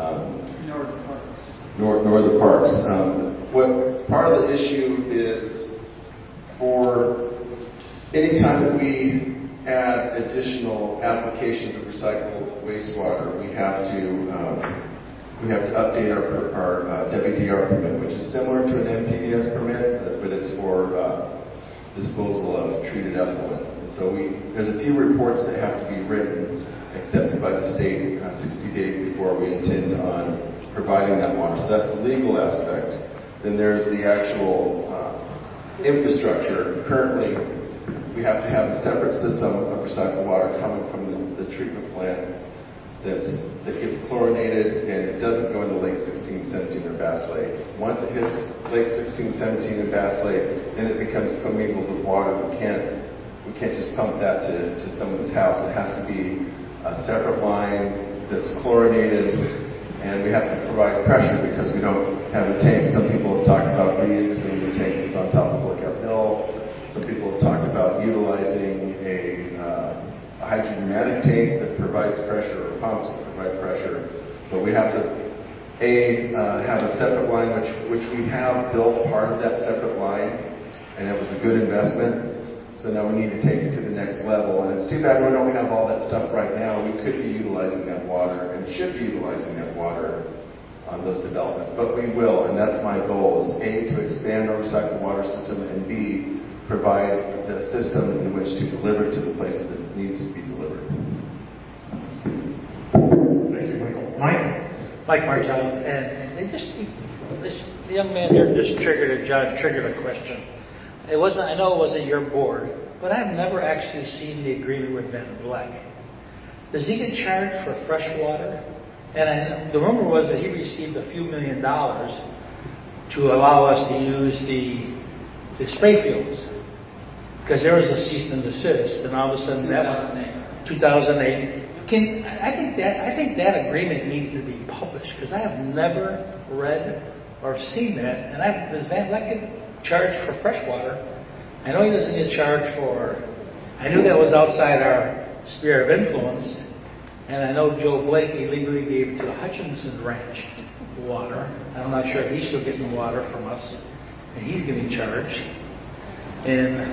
North of parks. What part of the issue is, for any time that we add additional applications of recycled wastewater, we have to update our WDR permit, which is similar to an MPDS permit, but it's for disposal of treated effluent. And so there's a few reports that have to be written, accepted by the state 60 days before we intend on providing that water. So that's the legal aspect. Then there's the actual infrastructure. Currently, we have to have a separate system of recycled water coming from the treatment plant that gets chlorinated, and it doesn't go into Lake 16, 17, or Bass Lake. Once it hits Lake 16, 17, and Bass Lake, then it becomes commingled with water. We can't just pump that to someone's house. It has to be a separate line that's chlorinated, and we have to provide pressure because we don't have a tank. Some people have talked about reusing the tank that's on top of Lookout Hill. Some people have talked about utilizing a hydrodynamic tank that provides pressure, or pumps that provide pressure. But we have to, have a separate line, which we have built part of that separate line, and it was a good investment. So now we need to take it to the next level. And it's too bad we don't have all that stuff right now. We could be utilizing that water, and should be utilizing that water on those developments. But we will, and that's my goal, is A, to expand our recycled water system, and B, provide the system in which to deliver it to the places that it needs to be delivered. Thank you, Michael. Mike Martell, and this young man here just triggered a question. I know it wasn't your board, but I've never actually seen the agreement with Van Vleck. Does he get charged for fresh water? And the rumor was that he received a few $1 million to allow us to use the spray fields. Because there was a cease and desist, and all of a sudden 2008. I think that agreement needs to be published, because I have never read or seen that. And does Van Vleck get charged for fresh water? I know he doesn't get charged for. I knew that was outside our sphere of influence, and I know Joe Blake illegally gave to the Hutchinson Ranch water. I'm not sure if he's still getting water from us, and he's getting charged. And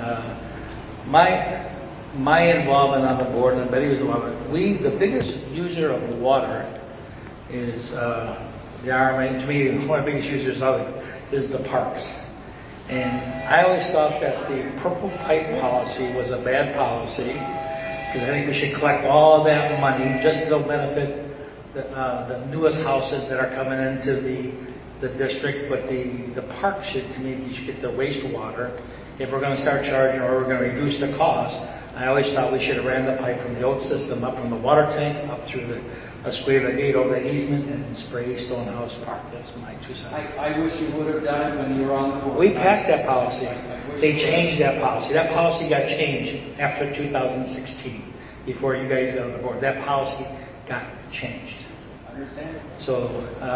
my involvement on the board, and Betty was involved. The biggest user of the water is the RMA. To me, one of the biggest users of it is the parks. And I always thought that the purple pipe policy was a bad policy, because I think we should collect all that money just to benefit the newest houses that are coming into the district. But the park should, to me, you should get the wastewater. If we're going to start charging, or we're going to reduce the cost, I always thought we should have ran the pipe from the old system up from the water tank up through the Escuela Gate over the easement and spray Stonehouse Park. That's my 2 cents. I wish you would have done it when you were on the board. We passed that policy. They changed that policy. That policy got changed after 2016, before you guys got on the board. That policy got changed. Understand? So,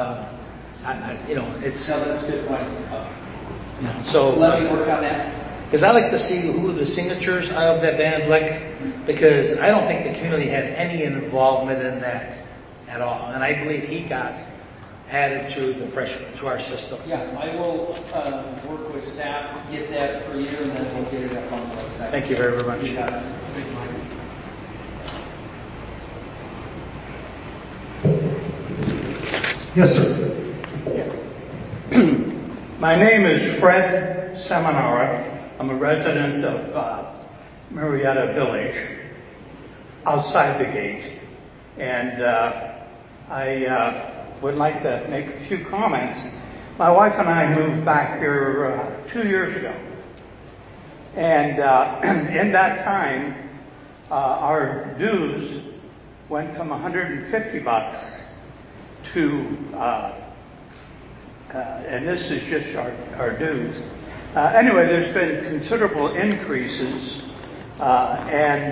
it's. No, that's a good point. So let me work on that. Because I like to see who the signatures of that Van Vleck, because I don't think the community had any involvement in that at all, and I believe he got added to our system. Yeah, I will work with staff, get that for you, and then we'll get it up on the website. Thank you very much. You got it. Yes, sir. My name is Fred Seminara. I'm a resident of Marietta Village, outside the gate, and I would like to make a few comments. My wife and I moved back here 2 years ago, and in that time, our dues went from $150 to and this is just our dues. Anyway, there's been considerable increases, and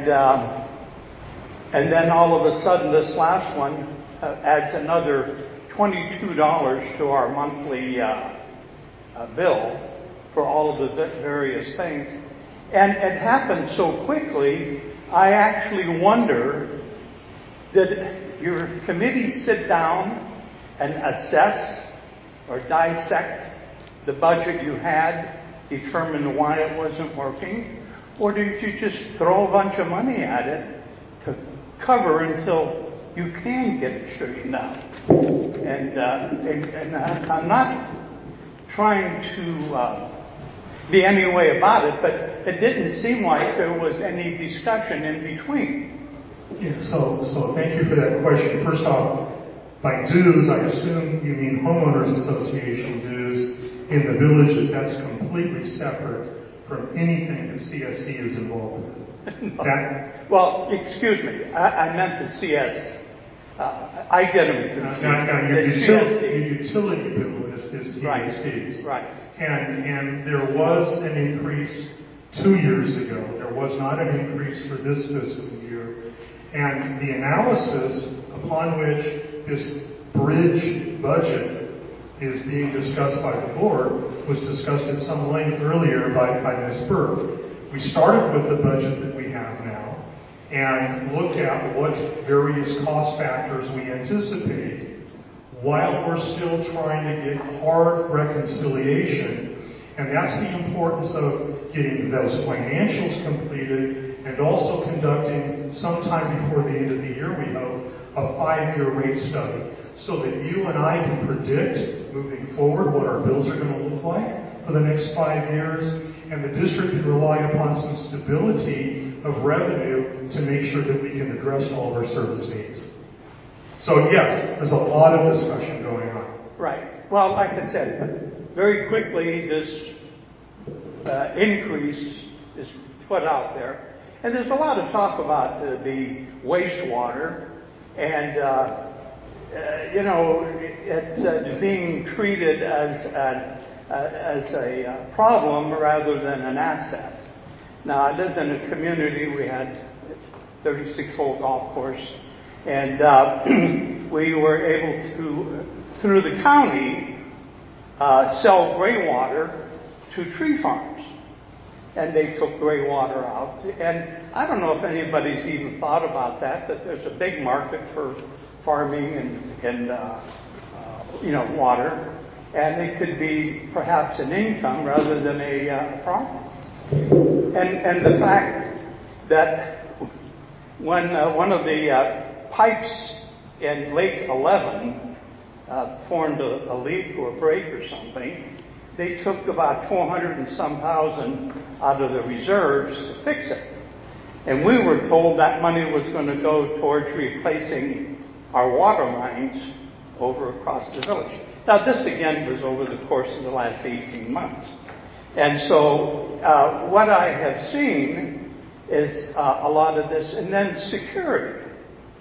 then all of a sudden, this last one adds another $22 to our monthly bill for all of the various things. And it happened so quickly, I actually wonder, did your committee sit down and assess or dissect the budget you had, determine why it wasn't working, or did you just throw a bunch of money at it to cover until you can get it straightened out? And I'm not trying to be any way about it, but it didn't seem like there was any discussion in between. Yeah, so thank you for that question. First off, by dues, I assume you mean homeowners association dues in the villages. That's completely separate from anything that CSD is involved with. Well, excuse me. I meant the I get them confused. Your utility bill is CSDs. Right. And there was an increase 2 years ago. There was not an increase for this fiscal year. And the analysis upon which this bridge budget is being discussed by the board was discussed at some length earlier by Ms. Burke. We started with the budget that we have now and looked at what various cost factors we anticipate while we're still trying to get hard reconciliation. And that's the importance of getting those financials completed and also conducting sometime before the end of the year, we hope, a 5-year rate study so that you and I can predict moving forward what our bills are going to look like for the next 5 years, and the district can rely upon some stability of revenue to make sure that we can address all of our service needs. So yes, there's a lot of discussion going on. Right. Well, like I said, very quickly this increase is put out there. And there's a lot of talk about the wastewater and, it being treated as a problem rather than an asset. Now, I lived in a community, we had 36-hole golf course, and we were able to, through the county, sell gray water to tree farms. And they took gray water out. And I don't know if anybody's even thought about that there's a big market for farming and water. And it could be perhaps an income rather than a problem. And the fact that when one of the pipes in Lake 11 formed a leak or a break or something, they took about $400,000 and some out of the reserves to fix it. And we were told that money was going to go towards replacing our water lines over across the village. Now, this again was over the course of the last 18 months. And so what I have seen is a lot of this. And then security.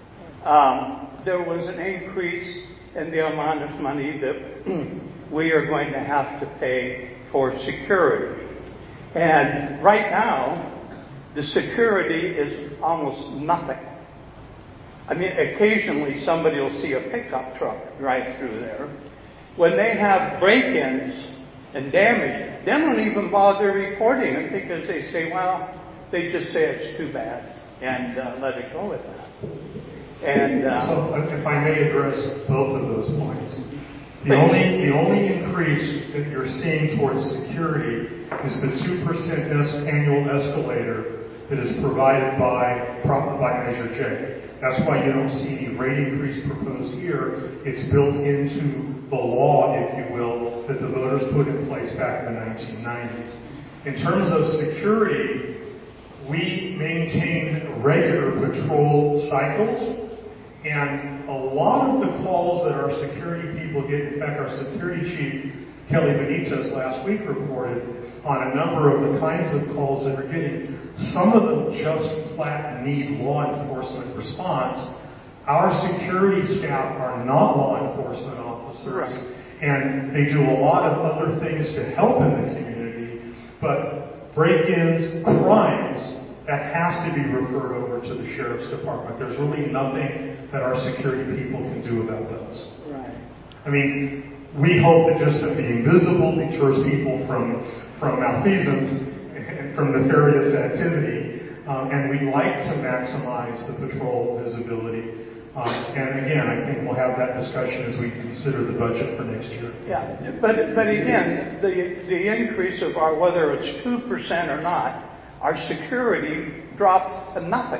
There was an increase in the amount of money that we are going to have to pay for security. And right now, the security is almost nothing. I mean, occasionally somebody will see a pickup truck drive through there. When they have break-ins and damage, they don't even bother reporting it because they say, well, they just say it's too bad and let it go with that. And so, if I may address both of those points. The only increase that you're seeing towards security is the 2% annual escalator that is provided by Measure J. That's why you don't see any rate increase proposed here. It's built into the law, if you will, that the voters put in place back in the 1990s. In terms of security, we maintain regular patrol cycles. And a lot of the calls that our security people get, in fact, our security chief, Kelly Benitez, last week reported on a number of the kinds of calls that we're getting. Some of them just flat need law enforcement response. Our security staff are not law enforcement officers, and they do a lot of other things to help in the community, but break-ins, crimes, that has to be referred over to the Sheriff's Department. There's really nothing that our security people can do about those. Right. I mean, we hope that just being visible deters people from malfeasance and from nefarious activity, and we'd like to maximize the patrol visibility. And again, I think we'll have that discussion as we consider the budget for next year. Yeah, but again, the increase of whether it's 2% or not, our security dropped to nothing.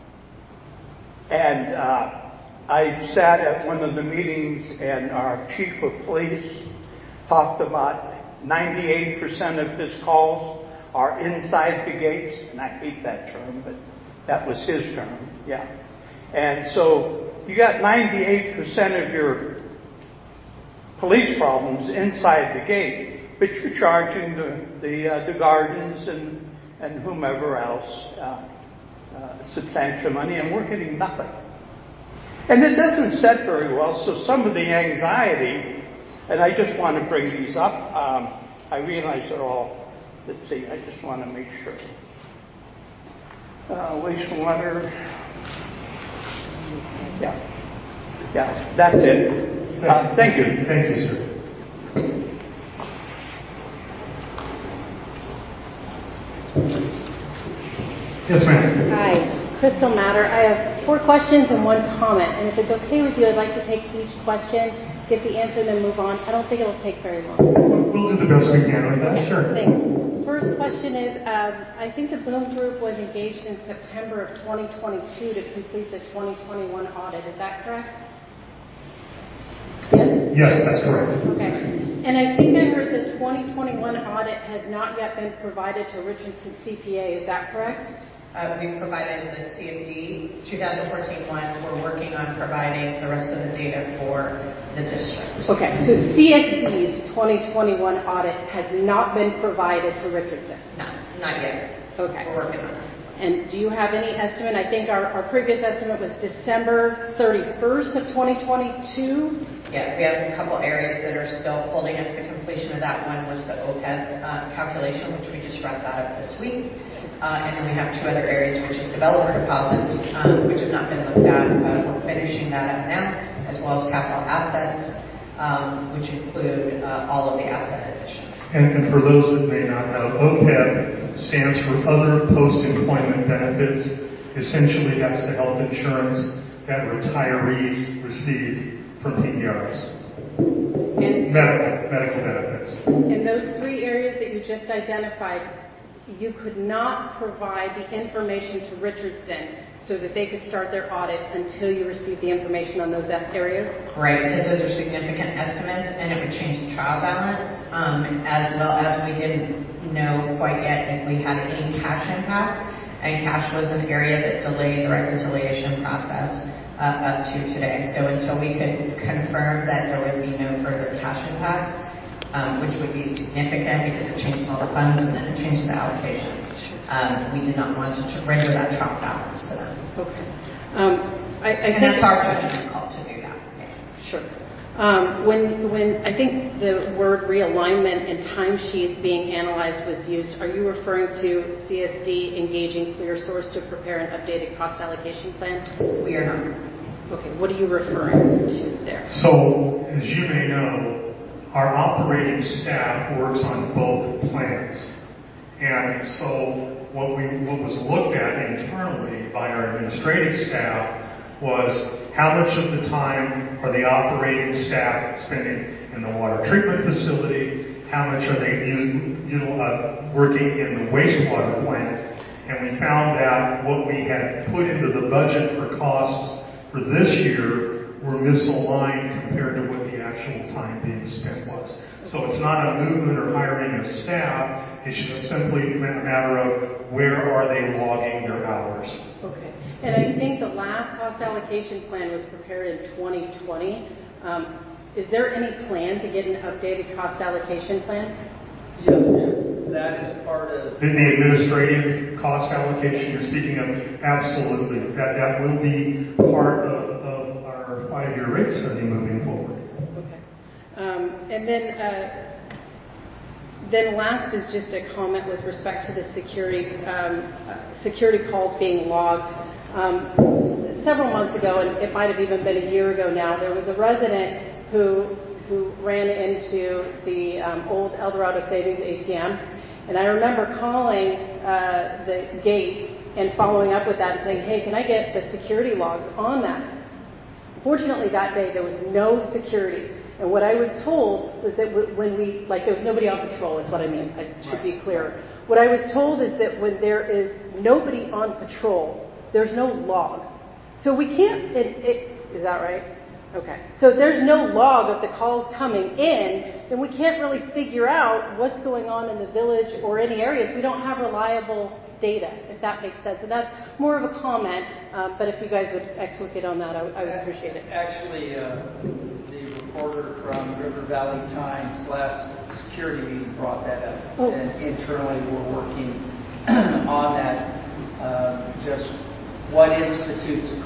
And I sat at one of the meetings and our chief of police talked about 98% of his calls are inside the gates. And I hate that term, but that was his term. Yeah. And so you got 98% of your police problems inside the gate, but you're charging the gardens and whomever else substantial money, and we're getting nothing. And it doesn't set very well, so some of the anxiety, and I just want to bring these up. I realize they're all, let's see, I just want to make sure. Wastewater. Yeah, that's it. Thank you. Thank you, sir. Yes, ma'am. Hi, Crystal Matter. I have 4 questions and 1 comment. And if it's okay with you, I'd like to take each question, get the answer, and then move on. I don't think it'll take very long. We'll do the best we can with that. Okay, Sure. Thanks. First question is, I think the Boone Group was engaged in September of 2022 to complete the 2021 audit. Is that correct? Yes? Yes, that's correct. Okay. And I think I heard the 2021 audit has not yet been provided to Richardson CPA. Is that correct? We provided the CFD 2014 one. We're working on providing the rest of the data for the district. Okay, so CFD's 2021 audit has not been provided to Richardson? No, not yet. Okay. We're working on that. And do you have any estimate? I think our previous estimate was December 31st of 2022. Yeah, we have a couple areas that are still holding up the completion of that. One was the OPEB calculation, which we just wrapped that up this week. And then we have 2 other areas, which is developer deposits, which have not been looked at. We're finishing that up now, as well as capital assets, which include all of the asset additions. And for those that may not know, OPEB stands for Other Post-Employment Benefits. Essentially, that's the health insurance that retirees receive from PERS. And medical benefits. In those 3 areas that you just identified, you could not provide the information to Richardson so that they could start their audit until you received the information on those areas? Right, because those are significant estimates, and it would change the trial balance, as well as we didn't know quite yet if we had any cash impact, and cash was an area that delayed the reconciliation process up to today. So until we could confirm that there would be no further cash impacts, which would be significant because it changes all the funds and then it changes the allocations. We did not want to render that trial balance to them. Okay. And that's our judgment call to do that. Yeah. Sure. When I think the word realignment and timesheets being analyzed was used, are you referring to CSD engaging ClearSource to prepare an updated cost allocation plan? We are not. Okay. What are you referring to there? So, as you may know, our operating staff works on both plans. And so what was looked at internally by our administrative staff was how much of the time are the operating staff spending in the water treatment facility, how much are they working in the wastewater plant. And we found that what we had put into the budget for costs for this year were misaligned compared to what the actual time being spent was. So it's not a movement or hiring of staff, it's just simply a matter of where are they logging their hours. Okay. And I think the last cost allocation plan was prepared in 2020. Is there any plan to get an updated cost allocation plan? Yes, that is part of... The administrative cost allocation you're speaking of, absolutely. That will be part of our 5-year rate study moving forward. Okay. And then last is just a comment with respect to the security calls being logged. Several months ago, and it might have even been a year ago now, there was a resident who ran into the old Eldorado Savings ATM. And I remember calling the gate and following up with that and saying, hey, can I get the security logs on that? Fortunately, that day there was no security. And what I was told was that when there was nobody on patrol is what I mean. I should be clear. What I was told is that when there is nobody on patrol, there's no log. So we can't, is that right? Okay. So if there's no log of the calls coming in, then we can't really figure out what's going on in the village or any areas. We don't have reliable data, if that makes sense. And that's more of a comment, but if you guys would explicate on that, I would appreciate it. Actually, the reporter from River Valley Times last security meeting brought that up. Oh. And internally we're working on that, just what institutes a call.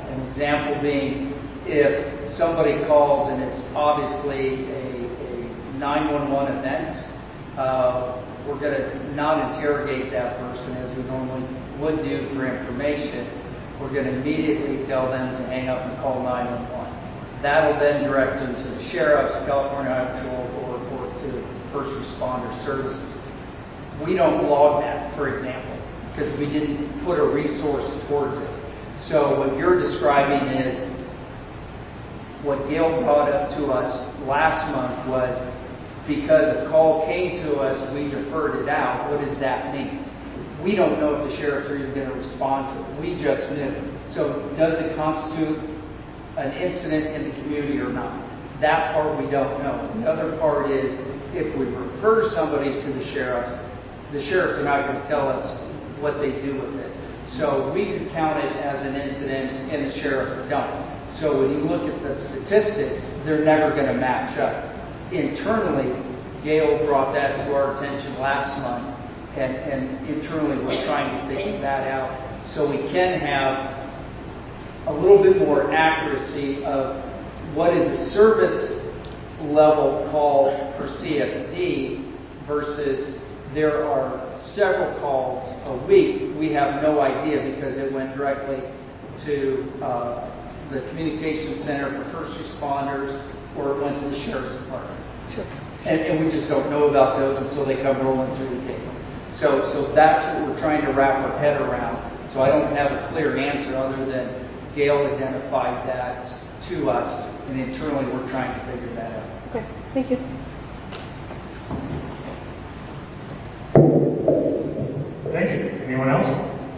An example being, if somebody calls and it's obviously a 911 event, we're going to not interrogate that person as we normally would do for information. We're going to immediately tell them to hang up and call 911. That'll then direct them to the sheriff's, California Highway Patrol, or to first responder services. We don't log that, for example, because we didn't put a resource towards it. So what you're describing is what Gail brought up to us last month was, because a call came to us, we deferred it out. What does that mean? We don't know if the sheriffs are even going to respond to it. We just knew. So does it constitute an incident in the community or not? That part we don't know. The other part is, if we refer somebody to the sheriffs are not going to tell us what they do with it. So we could count it as an incident and the sheriffs don't. So when you look at the statistics, they're never going to match up. Internally, Gail brought that to our attention last month, and internally we're trying to figure that out so we can have a little bit more accuracy of what is a service level call for CSD versus there are several calls a week. We have no idea because it went directly to the communication center for first responders, or it went to the sheriff's department. Sure. And we just don't know about those until they come rolling through the gates. So that's what we're trying to wrap our head around. So I don't have a clear answer other than Gail identified that to us, and internally we're trying to figure that out. Okay, thank you. Thank you. Anyone else?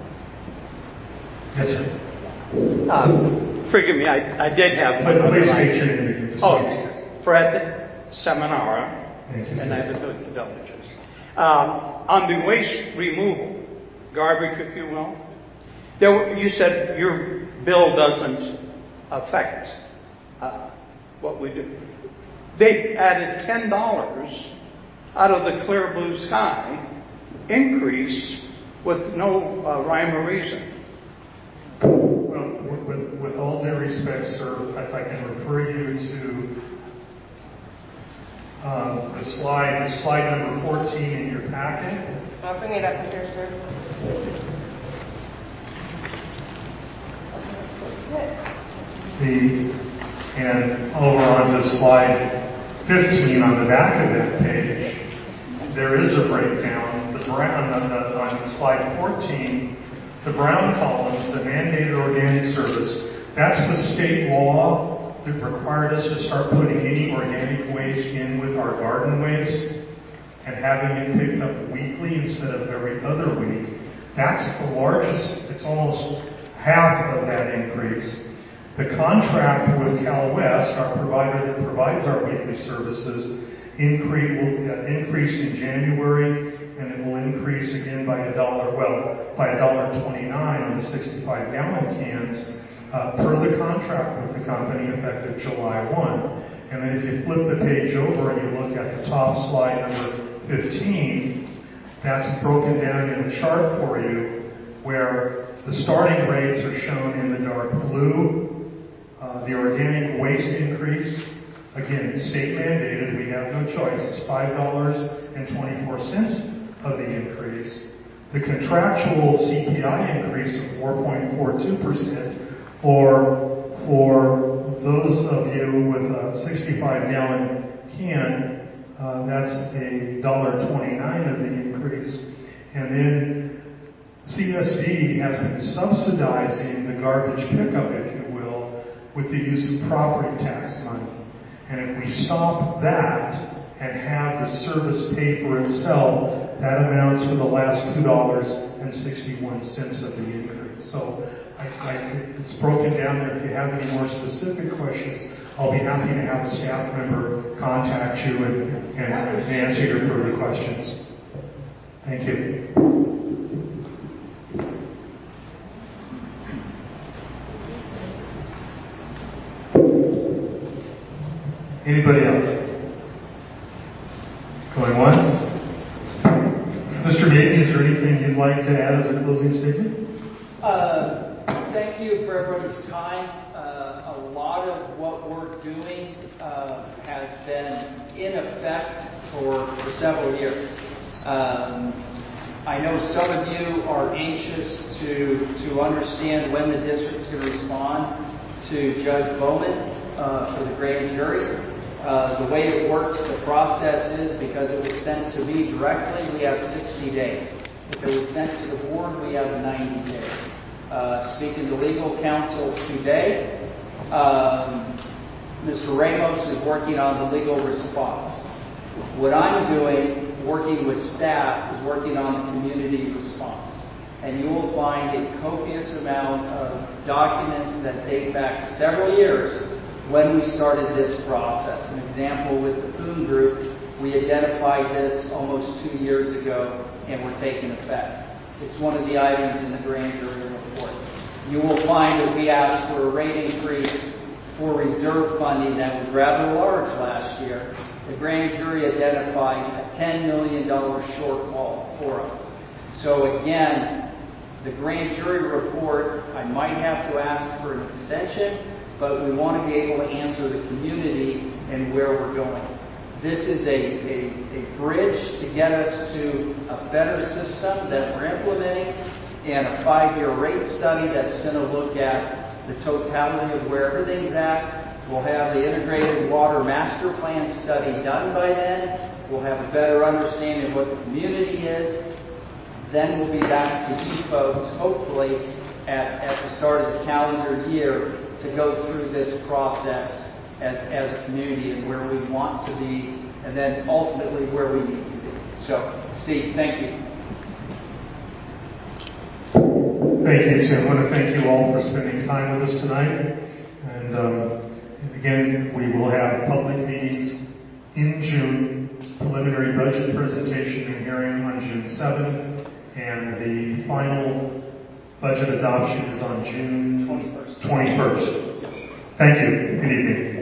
Yes, sir. Forgive me, I did have one. Please state your name. Oh, Fred Seminara, Thank you, and sir. I live in the Villages. On the waste removal, garbage, if you will, you said your bill doesn't affect what we do. They added $10 out of the clear blue sky increase with no rhyme or reason. Well, with all due respect, sir, if I can refer you to the slide number 14 in your packet. I'll bring it up here, sir. And over onto slide 15 on the back of that page, there is a breakdown. The brown on slide 14, the brown columns, the mandated organic service, that's the state law that required us to start putting any organic waste in with our garden waste and having it picked up weekly instead of every other week. That's the largest, it's almost half of that increase. The contract with Cal West, our provider that provides our weekly services, increased in January, and it will increase again by $1.29 on the 65-gallon cans per the contract with the company effective July 1. And then if you flip the page over and you look at the top slide number 15, that's broken down in a chart for you where the starting rates are shown in the dark blue. The organic waste increase, again, state mandated, we have no choice. It's $5.24 of the increase. The contractual CPI increase of 4.42%, or for those of you with a 65-gallon can, that's $1.29 of the increase. And then CSD has been subsidizing the garbage pickup, if you will, with the use of property tax money. And if we stop that and have the service pay for itself, that amounts for the last $2.61 of the increase. So it's broken down there. If you have any more specific questions, I'll be happy to have a staff member contact you and answer your further questions. Thank you. Anybody else? Going once? Mr. Maiden, is there anything you'd like to add as a closing statement? Thank you for everyone's time. A lot of what we're doing has been in effect for several years. I know some of you are anxious to understand when the district's going to respond to Judge Bowman for the grand jury. The way it works, the process is, because it was sent to me directly, we have 60 days. If it was sent to the board, we have 90 days. Speaking to legal counsel today, Mr. Ramos is working on the legal response. What I'm doing, working with staff, is working on the community response. And you will find a copious amount of documents that date back several years when we started this process. An example with the Poon Group, we identified this almost 2 years ago, and we're taking effect. It's one of the items in the grand jury report. You will find that we asked for a rate increase for reserve funding that was rather large last year. The grand jury identified a $10 million shortfall for us. So again, the grand jury report, I might have to ask for an extension, but we want to be able to answer the community and where we're going. This is a bridge to get us to a better system that we're implementing, and a 5-year rate study that's going to look at the totality of where everything's at. We'll have the integrated water master plan study done by then. We'll have a better understanding of what the community is. Then we'll be back to you folks, hopefully, at the start of the calendar year to go through this process as a community and where we want to be, and then ultimately where we need to be. So, Steve, thank you. Thank you, Tim. I want to thank you all for spending time with us tonight. And again, we will have public meetings in June, preliminary budget presentation and hearing on June 7th, and the final budget adoption is on June 21st. Thank you. Good evening.